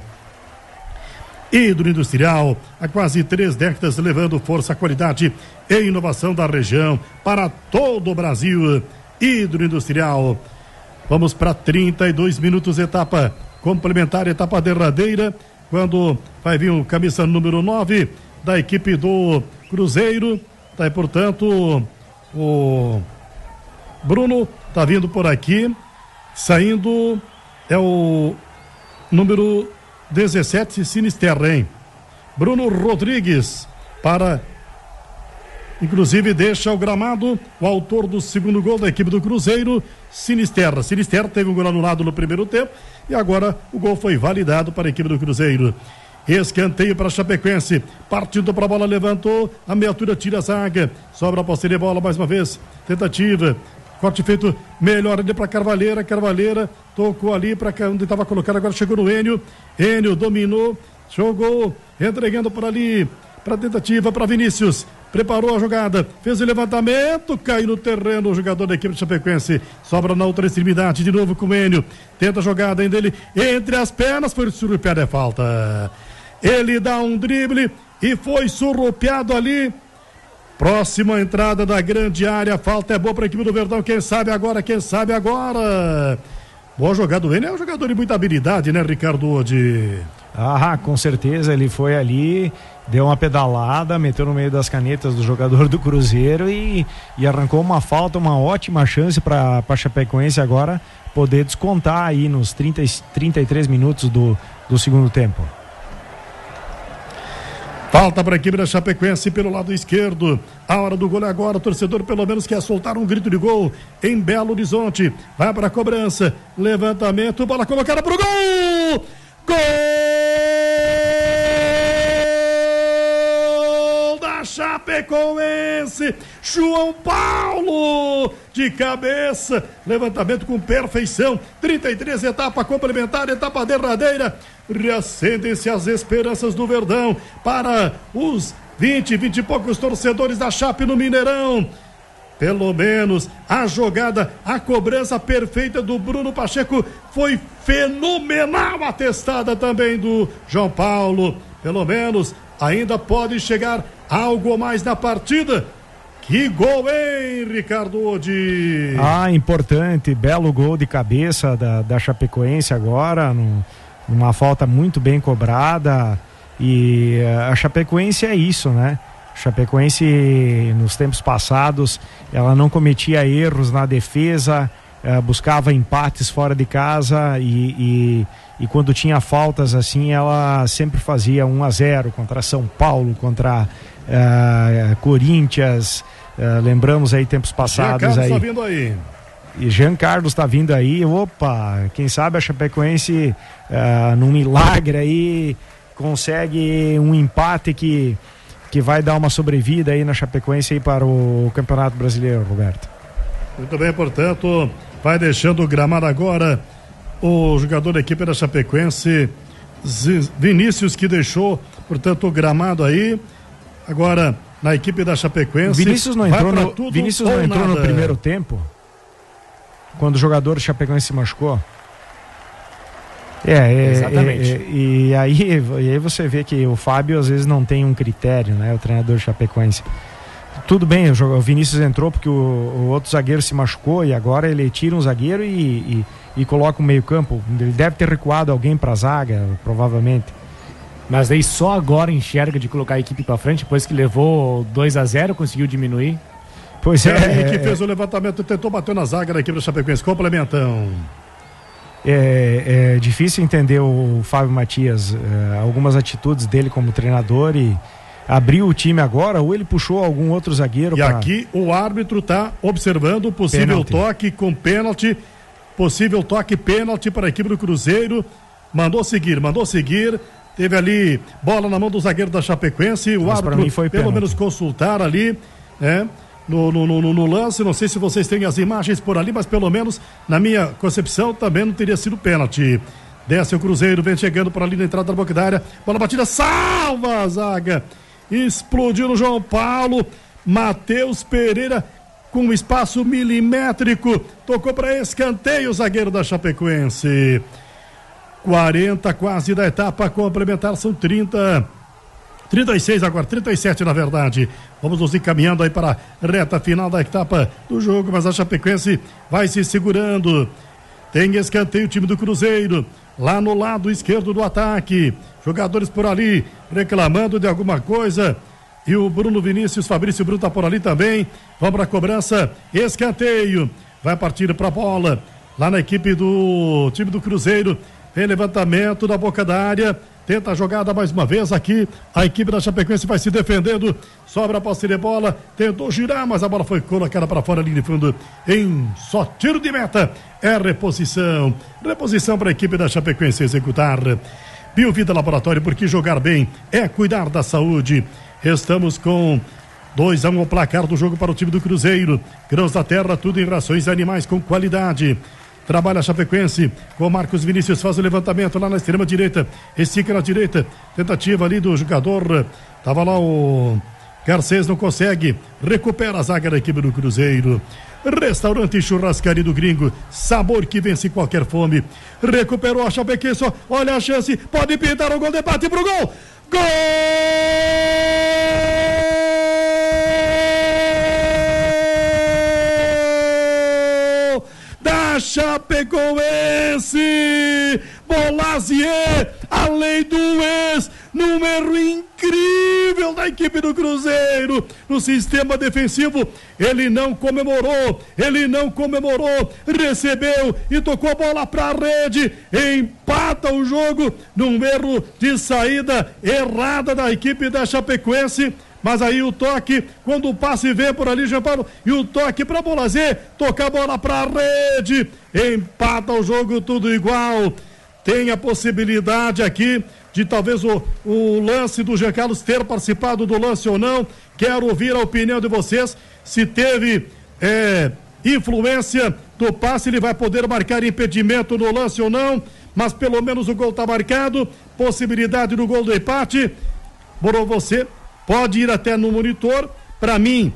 Hidro Industrial, há quase três décadas levando força, qualidade e inovação da região para todo o Brasil. Hidro Industrial. Vamos para trinta e dois minutos, etapa complementar, etapa derradeira. Quando vai vir o camisa número nove da equipe do Cruzeiro. Tá aí, portanto, o Bruno tá vindo por aqui. Saindo é o número dezessete, Sinisterra, hein? Bruno Rodrigues para... Inclusive deixa o gramado o autor do segundo gol da equipe do Cruzeiro, Sinisterra. Sinisterra teve um gol anulado no primeiro tempo e agora o gol foi validado para a equipe do Cruzeiro. Escanteio para a Chapecoense, partindo para a bola, levantou, a meia altura tira a zaga, sobra a posterior bola mais uma vez, tentativa, corte feito melhor ali para Carvalheira, Carvalheira tocou ali para onde estava colocado, agora chegou no Enio, Enio dominou, jogou, entregando por ali, para tentativa, para Vinícius, preparou a jogada, fez o levantamento, caiu no terreno o jogador da equipe de Chapecoense, sobra na outra extremidade, de novo com o Enio, tenta a jogada ainda ele, entre as pernas, foi surrupiado, é falta. Ele dá um drible e foi surrupiado ali Próxima entrada da grande área, falta é boa para a equipe do Verdão, quem sabe agora, quem sabe agora. Boa jogada do N, é um jogador de muita habilidade, né, Ricardo Odi? Ah, com certeza, ele foi ali, deu uma pedalada, meteu no meio das canetas do jogador do Cruzeiro e, e arrancou uma falta, uma ótima chance para a Chapecoense agora poder descontar aí nos trinta, trinta e três minutos do, do segundo tempo. Falta para a equipe da Chapecoense pelo lado esquerdo. A hora do gol é agora. O torcedor pelo menos quer soltar um grito de gol em Belo Horizonte. Vai para a cobrança. Levantamento. Bola colocada para o gol. Gol da Chapecoense. João Paulo de cabeça. Levantamento com perfeição. trinta e três, etapa complementar, etapa derradeira. Reacendem-se as esperanças do Verdão para os vinte, vinte e poucos torcedores da Chape no Mineirão. Pelo menos a jogada, a cobrança perfeita do Bruno Pacheco foi fenomenal, atestada também do João Paulo. Pelo menos ainda pode chegar algo mais na partida. Que gol, hein, Ricardo Odi? Ah, importante, belo gol de cabeça da, da Chapecoense agora, no... uma falta muito bem cobrada. E a Chapecoense é isso, né? A Chapecoense nos tempos passados ela não cometia erros na defesa, eh, buscava empates fora de casa e, e, e quando tinha faltas assim ela sempre fazia um a zero contra São Paulo, contra eh, Corinthians, eh, lembramos aí tempos passados. Jean aí. Carlos tá vindo aí. E Jean Carlos está vindo aí, opa, quem sabe a Chapecoense uh, num milagre aí consegue um empate que, que vai dar uma sobrevida aí na Chapecoense aí para o Campeonato Brasileiro, Roberto. Muito bem, portanto, vai deixando o gramado agora o jogador da equipe da Chapecoense, Vinícius, que deixou, portanto, o gramado aí. Agora, na equipe da Chapecoense. Vinícius não entrou, no, Vinícius não entrou no primeiro tempo? Quando o jogador do Chapecoense se machucou. É, é exatamente. É, é, e, aí, e aí você vê que o Fábio às vezes não tem um critério, né? O treinador do Chapecoense. Tudo bem, o, o Vinícius entrou porque o, o outro zagueiro se machucou e agora ele tira um zagueiro e, e, e coloca o meio campo. Ele deve ter recuado alguém para a zaga, provavelmente. Mas aí só agora enxerga de colocar a equipe para frente, depois que levou dois a zero, conseguiu diminuir. Pois é, é, que fez é, o levantamento, tentou bater na zaga da equipe do Chapecoense. Complementão. É, é difícil entender o Fábio Matias, é, algumas atitudes dele como treinador, e abriu o time agora, ou ele puxou algum outro zagueiro. E pra... aqui o árbitro está observando o possível pênalti. toque com pênalti, possível toque pênalti para a equipe do Cruzeiro. Mandou seguir, mandou seguir. Teve ali bola na mão do zagueiro da Chapecoense. O Mas árbitro foi pelo pênalti. menos consultar ali, né? No, no, no, no lance, não sei se vocês têm as imagens por ali, mas pelo menos na minha concepção também não teria sido pênalti. Desce o Cruzeiro, vem chegando por ali na entrada da boca da área, bola batida, salva a zaga, explodiu no João Paulo, Matheus Pereira com um espaço milimétrico, tocou para escanteio o zagueiro da Chapecoense. quarenta quase da etapa complementar, são trinta, trinta e seis agora, trinta e sete na verdade. Vamos nos encaminhando aí para a reta final da etapa do jogo, mas a Chapecoense vai se segurando. Tem escanteio o time do Cruzeiro, lá no lado esquerdo do ataque. Jogadores por ali reclamando de alguma coisa. E o Bruno Vinícius, Fabrício Bruno tá por ali também. Vamos para a cobrança, escanteio. Vai partir para a bola, lá na equipe do time do Cruzeiro. Vem levantamento da boca da área. Tenta a jogada mais uma vez aqui. A equipe da Chapecoense vai se defendendo. Sobra a posse de bola. Tentou girar, mas a bola foi colocada para fora, linha de fundo. Em só tiro de meta. É reposição. Reposição para a equipe da Chapecoense executar. Biovida Laboratório, porque jogar bem é cuidar da saúde. Estamos com dois a um o placar do jogo para o time do Cruzeiro. Grãos da terra, tudo em rações animais com qualidade. Trabalha a Chapecoense com o Marcos Vinícius, faz o levantamento lá na extrema direita, estica na direita, tentativa ali do jogador, tava lá o Garcês, não consegue, recupera a zaga da equipe do Cruzeiro. Restaurante e Churrascaria do Gringo, sabor que vence qualquer fome. Recuperou a Chapecoense, olha a chance, pode pintar o gol, debate pro gol, gol Chapecoense. Bolazier, além do ex, número incrível da equipe do Cruzeiro no sistema defensivo. Ele não comemorou, ele não comemorou, recebeu e tocou a bola para a rede, empata o jogo num erro de saída errada da equipe da Chapecoense. Mas aí o toque, quando o passe vem por ali, Jean Paulo, e o toque para Bolazier, toca a bola para a rede, empata o jogo tudo igual. Tem a possibilidade aqui de talvez o, o lance do Jean Carlos ter participado do lance ou não. Quero ouvir a opinião de vocês, se teve é, influência do passe, ele vai poder marcar impedimento no lance ou não, mas pelo menos o gol está marcado, possibilidade do gol do empate. Por você pode ir até no monitor. Para mim,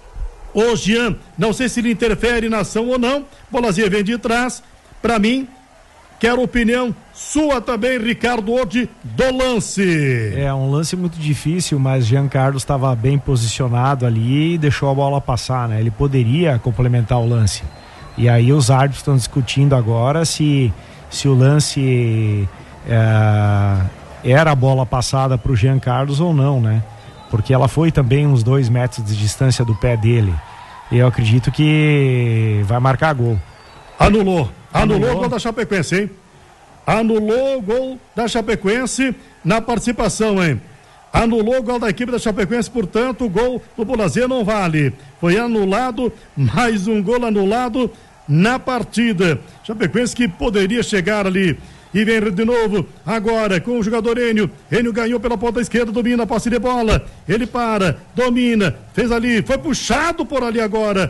o Jean, não sei se ele interfere na ação ou não, Bolazier vem de trás. Para mim, quero opinião sua também, Ricardo Odi, do lance. É um lance muito difícil, mas Jean Carlos estava bem posicionado ali e deixou a bola passar, né? Ele poderia complementar o lance. E aí os árbitros estão discutindo agora se, se o lance é, era a bola passada para o Jean Carlos ou não, né? Porque ela foi também uns dois metros de distância do pé dele. E eu acredito que vai marcar gol. Anulou. Anulou o gol da Chapecoense, hein? Anulou o gol da Chapecoense na participação, hein? Anulou o gol da equipe da Chapecoense, portanto, o gol do Bolazier não vale. Foi anulado, mais um gol anulado na partida. Chapecoense que poderia chegar ali. E vem de novo, agora com o jogador Enio. Enio ganhou pela ponta esquerda, domina a posse de bola. Ele para, domina, fez ali, foi puxado por ali agora.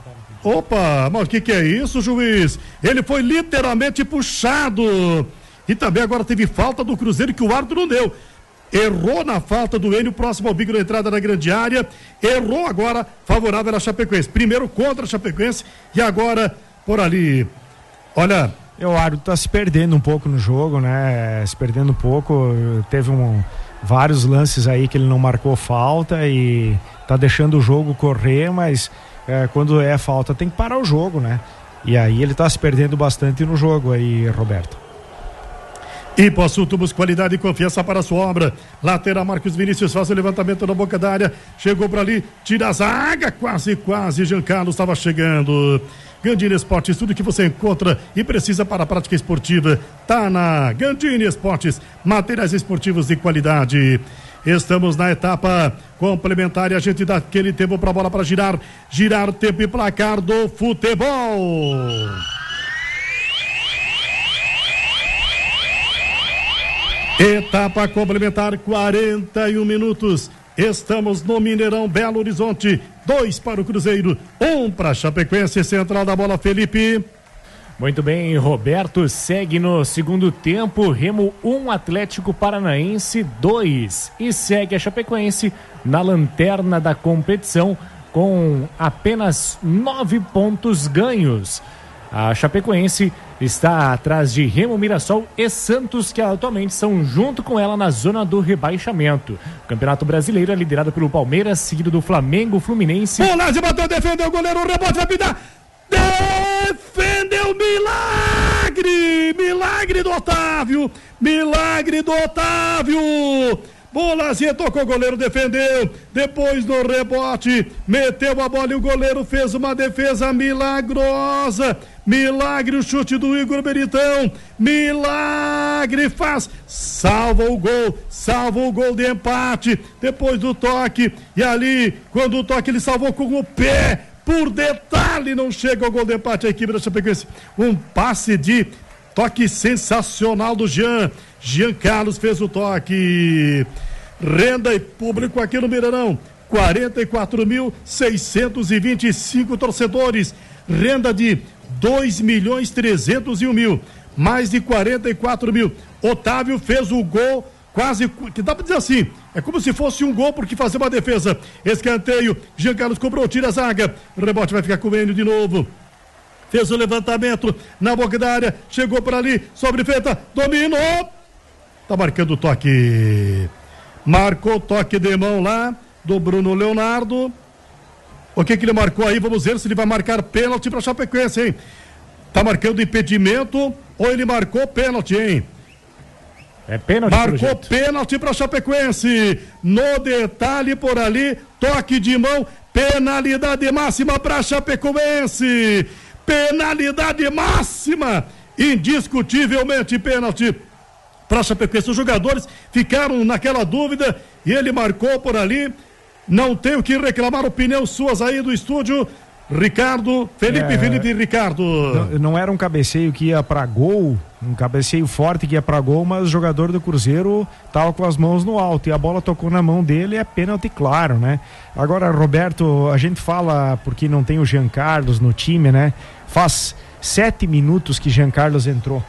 Opa, mas o que que é isso, juiz? Ele foi literalmente puxado. E também agora teve falta do Cruzeiro que o árbitro não deu. Errou na falta do Enio, próximo ao bico da entrada da grande área. Errou agora, favorável à Chapecoense. Primeiro contra a Chapecoense e agora por ali. Olha... O árbitro está se perdendo um pouco no jogo, né? Se perdendo um pouco. Teve um, vários lances aí que ele não marcou falta e tá deixando o jogo correr, mas é, quando é falta tem que parar o jogo, né? E aí ele tá se perdendo bastante no jogo aí, Roberto. E Poço Tubos, qualidade e confiança para a sua obra. Lateral Marcos Vinícius faz o levantamento na boca da área. Chegou para ali, tira a zaga, quase, quase. Jean Carlos estava chegando. Gandini Esportes, tudo que você encontra e precisa para a prática esportiva tá na Gandini Esportes, materiais esportivos de qualidade. Estamos na etapa complementar e a gente dá aquele tempo para a bola para girar, girar tempo e placar do futebol. Etapa complementar, quarenta e um minutos. Estamos no Mineirão, Belo Horizonte. Dois para o Cruzeiro, um para a Chapecoense. Central da bola, Felipe. Muito bem, Roberto. Segue no segundo tempo. Remo um, Atlético Paranaense dois. E segue a Chapecoense na lanterna da competição com apenas nove pontos ganhos. A Chapecoense está atrás de Remo, Mirassol e Santos, que atualmente são junto com ela na zona do rebaixamento. O Campeonato Brasileiro é liderado pelo Palmeiras, seguido do Flamengo, Fluminense. O Lázio bateu, defendeu o goleiro, o rebote vai pintar. Defendeu, milagre! Milagre do Otávio! Milagre do Otávio! Bolazier tocou, o goleiro defendeu, depois do rebote, meteu a bola e o goleiro fez uma defesa milagrosa. Milagre o chute do Igor Meritão, milagre faz, salva o gol, salva o gol de empate, depois do toque, e ali, quando o toque ele salvou com o pé, por detalhe não chega ao gol de empate a equipe da Chapecoense. Um passe de toque sensacional do Jean, Jean Carlos fez o toque. Renda e público aqui no Mineirão, quarenta e quatro mil seiscentos e vinte e cinco torcedores, renda de dois milhões trezentos e um mil, mais de quarenta e quatro mil. Otávio fez o gol, quase, que dá pra dizer assim, é como se fosse um gol porque fazer uma defesa. Escanteio, Jean Carlos cobrou, tira a zaga, o rebote vai ficar com o Enio de novo. Fez o levantamento na boca da área, chegou por ali, sobre feita, dominou, tá marcando o toque, marcou o toque de mão lá do Bruno Leonardo. O que que ele marcou aí? Vamos ver se ele vai marcar pênalti para Chapecoense, hein? Tá marcando impedimento ou ele marcou pênalti, hein? É pênalti. Marcou pênalti para Chapecoense. No detalhe por ali, toque de mão, penalidade máxima para Chapecoense. Penalidade máxima, indiscutivelmente pênalti para Chapecoense. Os jogadores ficaram naquela dúvida e ele marcou por ali. Não tem o que reclamar, opinião suas aí do estúdio. Ricardo, Felipe, é, Felipe e Ricardo. Não, não era um cabeceio que ia para gol, um cabeceio forte que ia para gol, mas o jogador do Cruzeiro tava com as mãos no alto e a bola tocou na mão dele, é pênalti claro, né? Agora, Roberto, a gente fala porque não tem o Jean Carlos no time, né? Faz sete minutos que Jean Carlos entrou.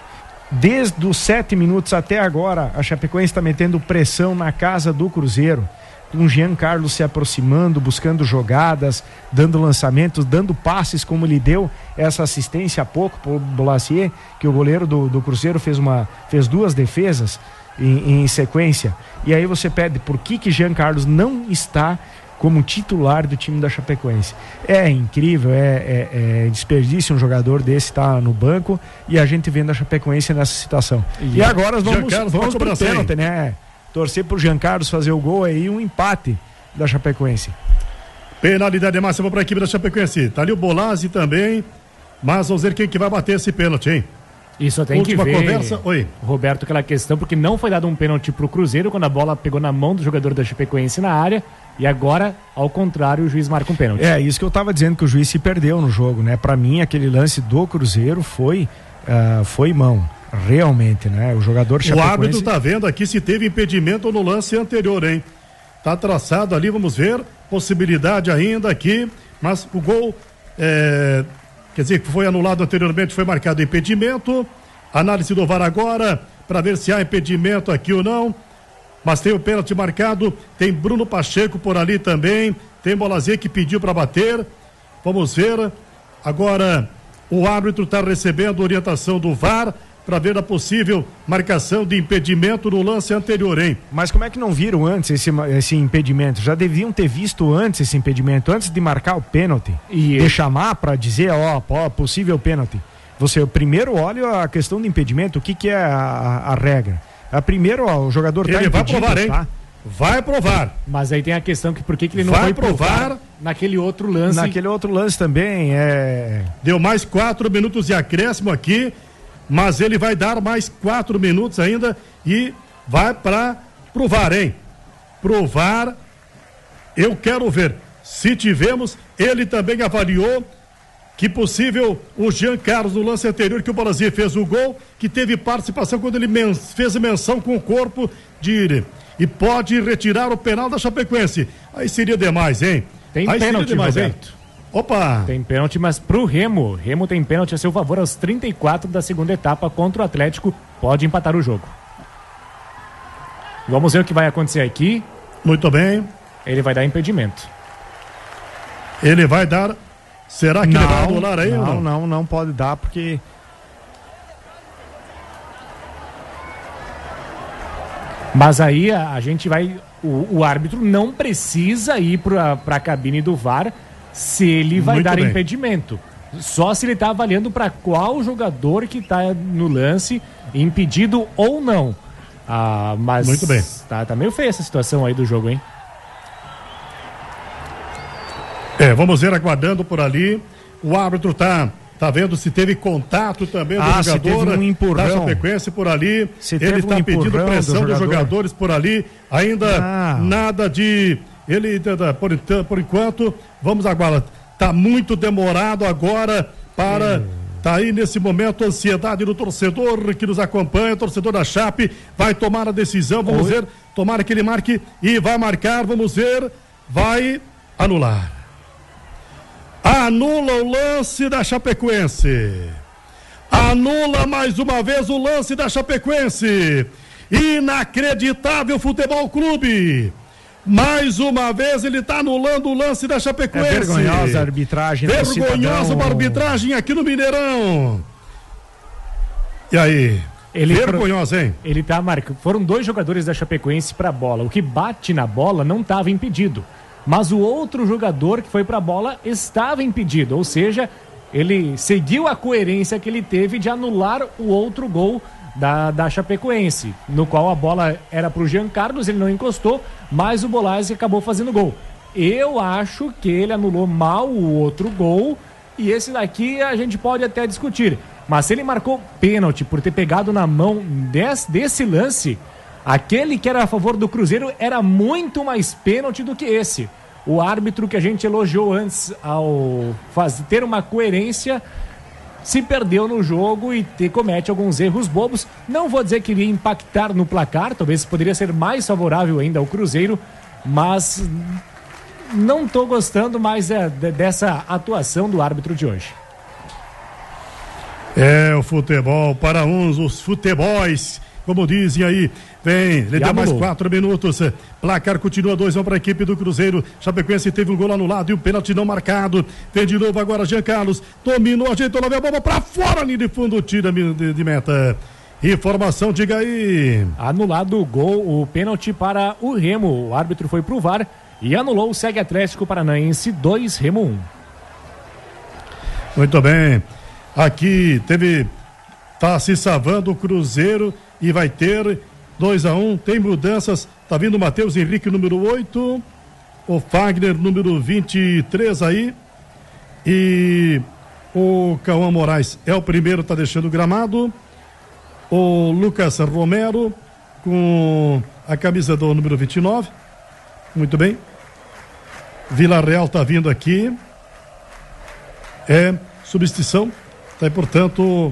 Desde os sete minutos até agora, a Chapecoense está metendo pressão na casa do Cruzeiro. Com o Jean Carlos se aproximando, buscando jogadas, dando lançamentos, dando passes, como ele deu essa assistência há pouco para o Bolacier, que o goleiro do, do Cruzeiro fez, uma, fez duas defesas em, em sequência. E aí você pede por que que Jean Carlos não está como titular do time da Chapecoense. É incrível, é, é, é desperdício um jogador desse estar tá no banco e a gente vendo a Chapecoense nessa situação. E, e agora vamos, vamos para o pênalti, né? Torcer pro Jean Carlos fazer o gol aí, um empate da Chapecoense. Penalidade máxima para a equipe da Chapecoense. Tá ali o Bolazzi também, mas vamos ver quem que vai bater esse pênalti, hein? Isso tem Última que ver, conversa. Oi. Roberto, aquela questão, porque não foi dado um pênalti pro Cruzeiro quando a bola pegou na mão do jogador da Chapecoense na área, e agora, ao contrário, o juiz marca um pênalti. É, isso que eu tava dizendo, que o juiz se perdeu no jogo, né? Pra mim, aquele lance do Cruzeiro foi, uh, foi mão. Realmente, né? O jogador Chapecoense... O árbitro tá vendo aqui se teve impedimento no lance anterior, hein? Tá traçado ali, vamos ver. Possibilidade ainda aqui, mas o gol, é... quer dizer, que foi anulado anteriormente, foi marcado impedimento. Análise do V A R agora, para ver se há impedimento aqui ou não. Mas tem o pênalti marcado, tem Bruno Pacheco por ali também, tem Bolazier que pediu para bater. Vamos ver. Agora, o árbitro está recebendo orientação do V A R para ver a possível marcação de impedimento no lance anterior, hein? Mas como é que não viram antes esse, esse impedimento? Já deviam ter visto antes esse impedimento, antes de marcar o pênalti. E de chamar para dizer, ó, ó, possível pênalti. Você primeiro olha a questão do impedimento, o que que é a, a, a regra? A primeiro, ó, o jogador tá Ele impedido, vai provar, hein? Tá? Vai provar. Mas aí tem a questão que por que, que ele não vai foi provar, provar naquele outro lance? Naquele outro lance também, é... Deu mais quatro minutos de acréscimo aqui, mas ele vai dar mais quatro minutos ainda e vai para provar, hein? Provar, eu quero ver. Se tivemos, ele também avaliou que possível o Jean Carlos no lance anterior que o Bolazier fez o gol, que teve participação quando ele men- fez menção com o corpo de e pode retirar o penal da Chapecoense. Aí seria demais, hein? Tem Aí pênalti, demais, Roberto. hein? Opa! Tem pênalti, mas pro Remo, Remo tem pênalti a seu favor aos trinta e quatro da segunda etapa contra o Atlético, pode empatar o jogo. Vamos ver o que vai acontecer aqui. Muito bem. Ele vai dar impedimento. Ele vai dar... Será que não, ele vai anular aí? Não, não, não, não pode dar, porque... Mas aí a, a gente vai... O, o árbitro não precisa ir para a cabine do V A R se ele vai Muito dar bem. impedimento. Só se ele está avaliando para qual jogador que está no lance, impedido ou não. Ah, mas Muito bem. Tá, tá meio feia essa situação aí do jogo, hein? É, vamos ver aguardando por ali. O árbitro tá, tá vendo se teve contato também do ah, jogador. Se teve um empurrão. Da Chapecoense por ali. Se ele está um pedindo pressão do dos jogador. jogadores por ali. Ainda Ah. nada de. Ele, por, por enquanto, vamos aguardar. Tá muito demorado agora para. É. Tá aí nesse momento a ansiedade do torcedor que nos acompanha, torcedor da Chape, vai tomar a decisão, vamos Oi. ver, tomara que ele marque e vai marcar, vamos ver, vai anular. Anula o lance da Chapecoense. Anula mais uma vez o lance da Chapecoense. Inacreditável Futebol Clube. Mais uma vez ele está anulando o lance da Chapecoense. É vergonhosa a arbitragem. Vergonhosa uma arbitragem aqui no Mineirão. E aí? Ele Vergonhosa, hein? Ele tá marcando. Foram dois jogadores da Chapecoense para a bola. O que bate na bola não estava impedido. Mas o outro jogador que foi para a bola estava impedido. Ou seja, ele seguiu a coerência que ele teve de anular o outro gol da, da Chapecoense, no qual a bola era pro Jean Carlos, ele não encostou, mas o Bolázzi acabou fazendo gol. Eu acho que ele anulou mal o outro gol, e esse daqui a gente pode até discutir. Mas se ele marcou pênalti por ter pegado na mão desse, desse lance, aquele que era a favor do Cruzeiro era muito mais pênalti do que esse. O árbitro que a gente elogiou antes ao fazer, ter uma coerência, se perdeu no jogo e te, comete alguns erros bobos. Não vou dizer que iria impactar no placar, talvez poderia ser mais favorável ainda ao Cruzeiro, mas não estou gostando mais é, de, dessa atuação do árbitro de hoje. É o futebol para uns, os futebols, como dizem aí. Vem, ele deu mais quatro minutos. Placar continua dois a um para a equipe do Cruzeiro. Chapecoense teve um gol anulado e um pênalti não marcado. Vem de novo agora Jean Carlos. Dominou, ajeitou, lá vem a bola para fora, linha de fundo, tira de, de meta. Informação, diga aí. Anulado o gol, o pênalti para o Remo. O árbitro foi pro V A R e anulou o Segue Atlético Paranaense dois, Remo um. Muito bem. Aqui teve, tá se salvando o Cruzeiro e vai ter dois a um, tem mudanças, tá vindo o Matheus Henrique, número oito, o Fagner, número vinte e três aí, e o Cauã Moraes é o primeiro, tá deixando o gramado, o Lucas Romero com a camisa do número vinte e nove, muito bem, Vila Real tá vindo aqui, é substituição, tá aí, portanto,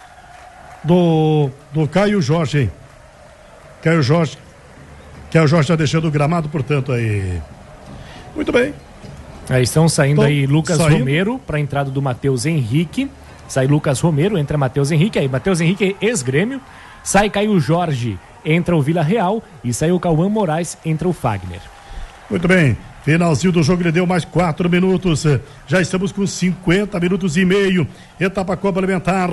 do, do Caio Jorge, hein? Caio Jorge, Caio Jorge já deixando o gramado, portanto, aí. Muito bem. Aí estão saindo Tô aí Lucas saindo. Romero para a entrada do Matheus Henrique. Sai Lucas Romero, entra Matheus Henrique, aí Matheus Henrique ex-Grêmio. Sai Caio Jorge, entra o Vila Real e sai o Cauã Moraes, entra o Fagner. Muito bem. Finalzinho do jogo, ele deu mais quatro minutos. Já estamos com cinquenta minutos e meio. Etapa complementar.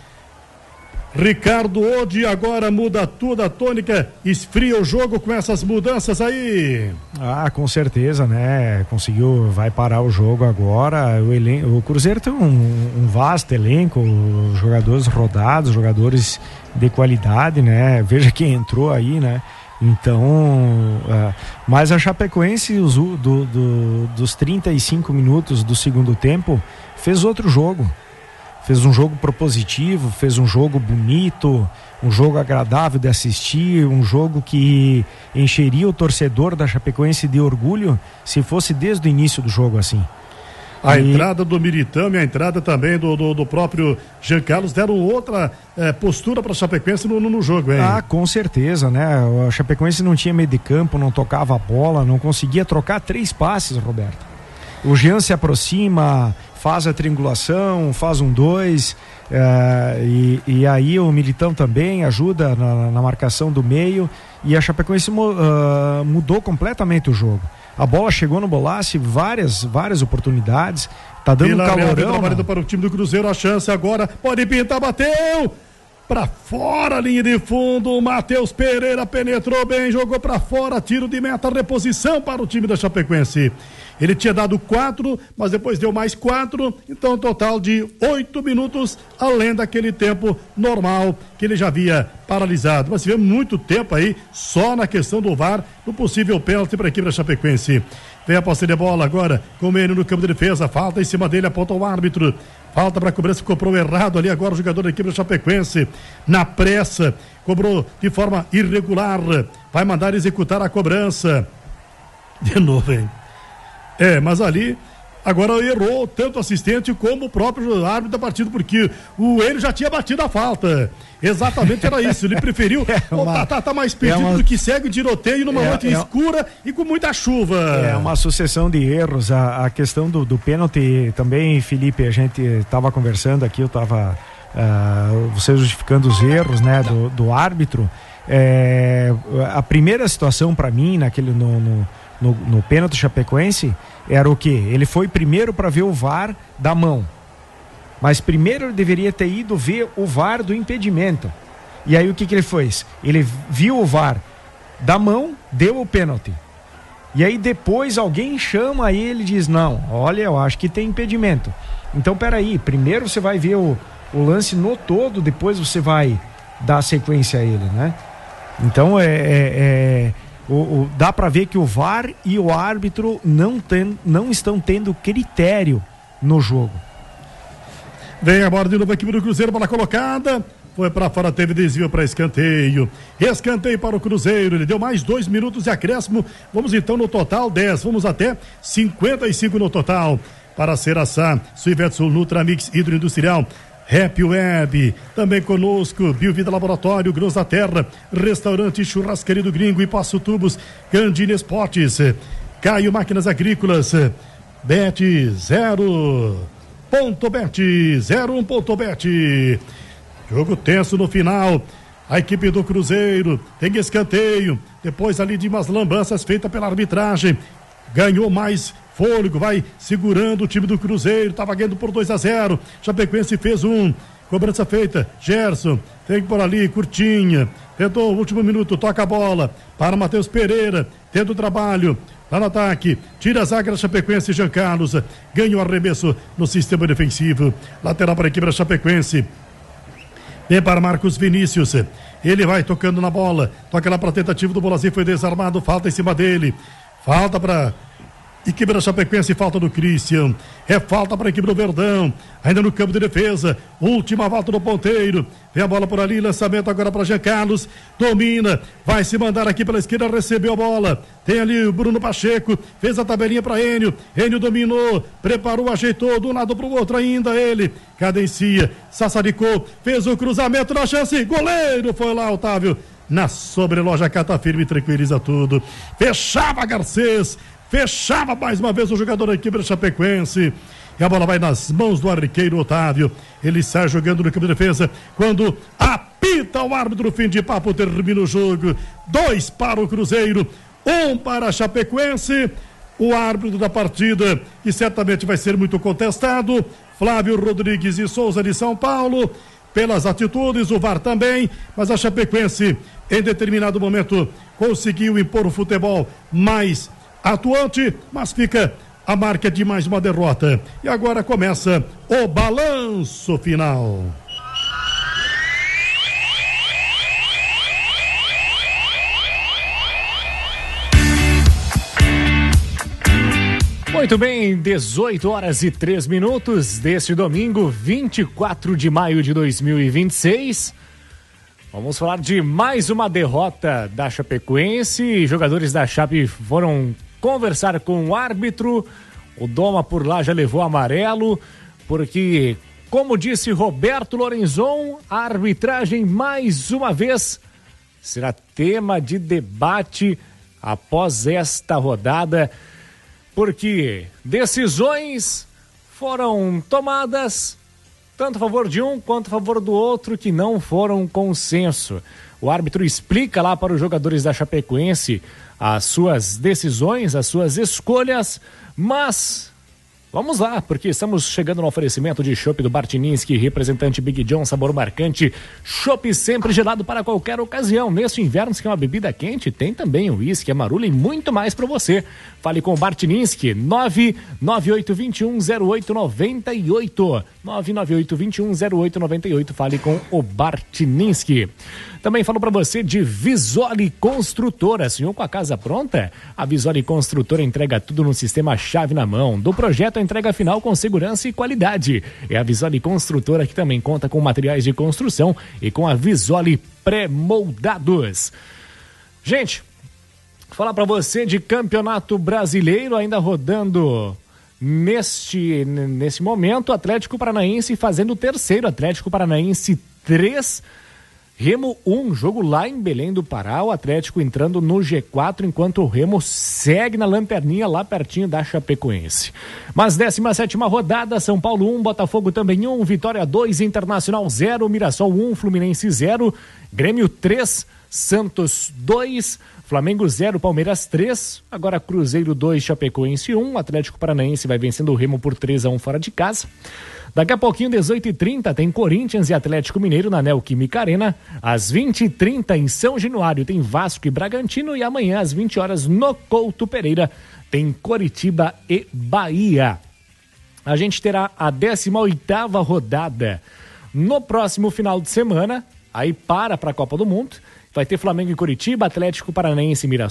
Ricardo Odi agora muda tudo, a tônica, esfria o jogo com essas mudanças aí. Ah, com certeza, né? Conseguiu, vai parar o jogo agora. O, elen... o Cruzeiro tem um, um vasto elenco, jogadores rodados, jogadores de qualidade, né? Veja quem entrou aí, né? Então, uh, mas a Chapecoense do, do, dos trinta e cinco minutos do segundo tempo fez outro jogo. Fez um jogo propositivo, fez um jogo bonito, um jogo agradável de assistir, um jogo que encheria o torcedor da Chapecoense de orgulho se fosse desde o início do jogo assim. A e... entrada do Militão e a entrada também do, do, do próprio Jean Carlos deram outra eh, postura para a Chapecoense no, no, no jogo, hein? Ah, com certeza, né? A Chapecoense não tinha meio de campo, não tocava a bola, não conseguia trocar três passes, Roberto. O Jean se aproxima, faz a triangulação, faz um dois, uh, e, e aí o Militão também ajuda na, na marcação do meio, e a Chapecoense uh, mudou completamente o jogo. A bola chegou no Bolázzi, várias, várias oportunidades, tá dando Vila um calorão. Real, trabalhando para o time do Cruzeiro, a chance agora, pode pintar, bateu! Pra fora, linha de fundo, Matheus Pereira penetrou bem, jogou pra fora, tiro de meta, reposição para o time da Chapecoense. Ele tinha dado quatro, mas depois deu mais quatro, então um total de oito minutos, além daquele tempo normal que ele já havia paralisado. Mas se vê muito tempo aí, só na questão do V A R, no possível pênalti para a equipe da Chapecoense. Vem a posse de bola agora, com o Menino no campo de defesa, falta em cima dele, aponta o árbitro. Falta para a cobrança, cobrou errado ali agora o jogador da equipe da Chapecoense. Na pressa, cobrou de forma irregular. Vai mandar executar a cobrança. De novo, hein? É, mas ali, agora errou tanto o assistente como o próprio árbitro da partida, porque o ele já tinha batido a falta. Exatamente era isso, ele preferiu é uma, tá, tá, tá mais perdido é uma, do que segue o tiroteio numa é, noite é, escura e com muita chuva. É uma sucessão de erros, a, a questão do, do pênalti também, Felipe, a gente estava conversando aqui, eu estava uh, você justificando os erros, né, do, do árbitro. É, a primeira situação para mim, naquele, no, no, no, no pênalti chapecoense, era o quê? Ele foi primeiro para ver o V A R da mão. Mas primeiro ele deveria ter ido ver o V A R do impedimento. E aí o que que ele fez? Ele viu o V A R da mão, deu o pênalti. E aí depois alguém chama ele e diz, não, olha, eu acho que tem impedimento. Então, peraí, primeiro você vai ver o, o lance no todo, depois você vai dar sequência a ele, né? Então, é, é, é o, o, dá para ver que o V A R e o árbitro não, tem, não estão tendo critério no jogo. Vem a bola de novo, a equipe do Cruzeiro, bola colocada. Foi para fora, teve desvio para escanteio. Escanteio para o Cruzeiro. Ele deu mais dois minutos de acréscimo. Vamos então no total, dez. Vamos até cinquenta e cinco no total. Para ser assar, Suivetsul Nutramix Hidroindustrial. Happy Web, também conosco, Biovida Laboratório, Grãos da Terra, Restaurante Churrascaria do Gringo e Passo Tubos, Candine Esportes, Caio Máquinas Agrícolas, Bet zero ponto bet, zero um ponto bet. Jogo tenso no final. A equipe do Cruzeiro tem escanteio. Depois ali de umas lambanças feitas pela arbitragem. Ganhou mais fôlego, vai segurando o time do Cruzeiro. Estava ganhando por dois a zero. Chapecoense fez um. Cobrança feita. Gerson tem que por ali, curtinha. Tentou o último minuto, toca a bola para Matheus Pereira. Tenta o trabalho. Lá no ataque, tira a zaga da Chapecoense, Jean Carlos. Ganha o arremesso no sistema defensivo. Lateral para a equipe da Chapecoense. Vem para Marcos Vinícius, ele vai tocando na bola, toca lá para a tentativa do Bolazzi, foi desarmado, falta em cima dele, falta para equipe da Chapecoense, falta do Christian, é falta para a equipe do Verdão, ainda no campo de defesa, última volta do ponteiro, vem a bola por ali, lançamento agora para Jean Carlos, domina, vai se mandar aqui pela esquerda, recebeu a bola, tem ali o Bruno Pacheco, fez a tabelinha para Enio, Enio dominou, preparou, ajeitou, de um lado para o outro ainda ele, cadencia, sassaricou, fez o cruzamento na chance, goleiro, foi lá Otávio, na sobreloja, cata firme, tranquiliza tudo, fechava Garcês, fechava mais uma vez o jogador da equipe da Chapecoense. E a bola vai nas mãos do arqueiro Otávio. Ele sai jogando no campo de defesa. Quando apita o árbitro, fim de papo, termina o jogo. Dois para o Cruzeiro, um para a Chapecoense. O árbitro da partida, que certamente vai ser muito contestado, Flávio Rodrigues e Souza de São Paulo. Pelas atitudes, o V A R também. Mas a Chapecoense, em determinado momento, conseguiu impor o futebol mais atuante, mas fica a marca de mais uma derrota. E agora começa o balanço final. Muito bem, dezoito horas e três minutos deste domingo, vinte e quatro de maio de dois mil e vinte e seis. Vamos falar de mais uma derrota da Chapecoense. Jogadores da Chape foram conversar com o árbitro. O Doma por lá já levou amarelo, porque, como disse Roberto Lorenzon, a arbitragem mais uma vez será tema de debate após esta rodada, porque decisões foram tomadas tanto a favor de um quanto a favor do outro que não foram consenso. O árbitro explica lá para os jogadores da Chapecoense as suas decisões, as suas escolhas, mas vamos lá, porque estamos chegando no oferecimento de chopp do Bartininsky, representante Big John, sabor marcante, chopp sempre gelado para qualquer ocasião. Neste inverno, se quer uma bebida quente, tem também o uísque, amarula e muito mais para você. Fale com o Bartininsky, nove nove oito dois um zero oito nove oito, nove nove oito dois um zero oito nove oito, fale com o Bartininsky. Também falo para você de Visoli Construtora. Sonhou com a casa pronta? A Visoli Construtora entrega tudo no sistema chave na mão. Do projeto à entrega final com segurança e qualidade. É a Visoli Construtora que também conta com materiais de construção e com a Visoli pré-moldados. Gente, falar para você de Campeonato Brasileiro ainda rodando neste, nesse momento. Atlético Paranaense fazendo o terceiro. Atlético Paranaense três, Remo um, jogo lá em Belém do Pará, o Atlético entrando no G quatro, enquanto o Remo segue na lanterninha lá pertinho da Chapecoense. Mas décima sétima rodada, São Paulo um, Botafogo também um, Vitória dois, Internacional zero, Mirassol um, Fluminense zero, Grêmio três, Santos dois, Flamengo zero, Palmeiras três, agora Cruzeiro dois, Chapecoense um, Atlético Paranaense vai vencendo o Remo por três a um fora de casa. Daqui a pouquinho, dezoito e trinta, tem Corinthians e Atlético Mineiro na Neoquímica Arena. Às vinte e trinta, em São Januário, tem Vasco e Bragantino. E amanhã, às vinte horas, no Couto Pereira, tem Coritiba e Bahia. A gente terá a décima oitava rodada no próximo final de semana. Aí para para a Copa do Mundo. Vai ter Flamengo e Coritiba, Atlético Paranaense e Mirassol.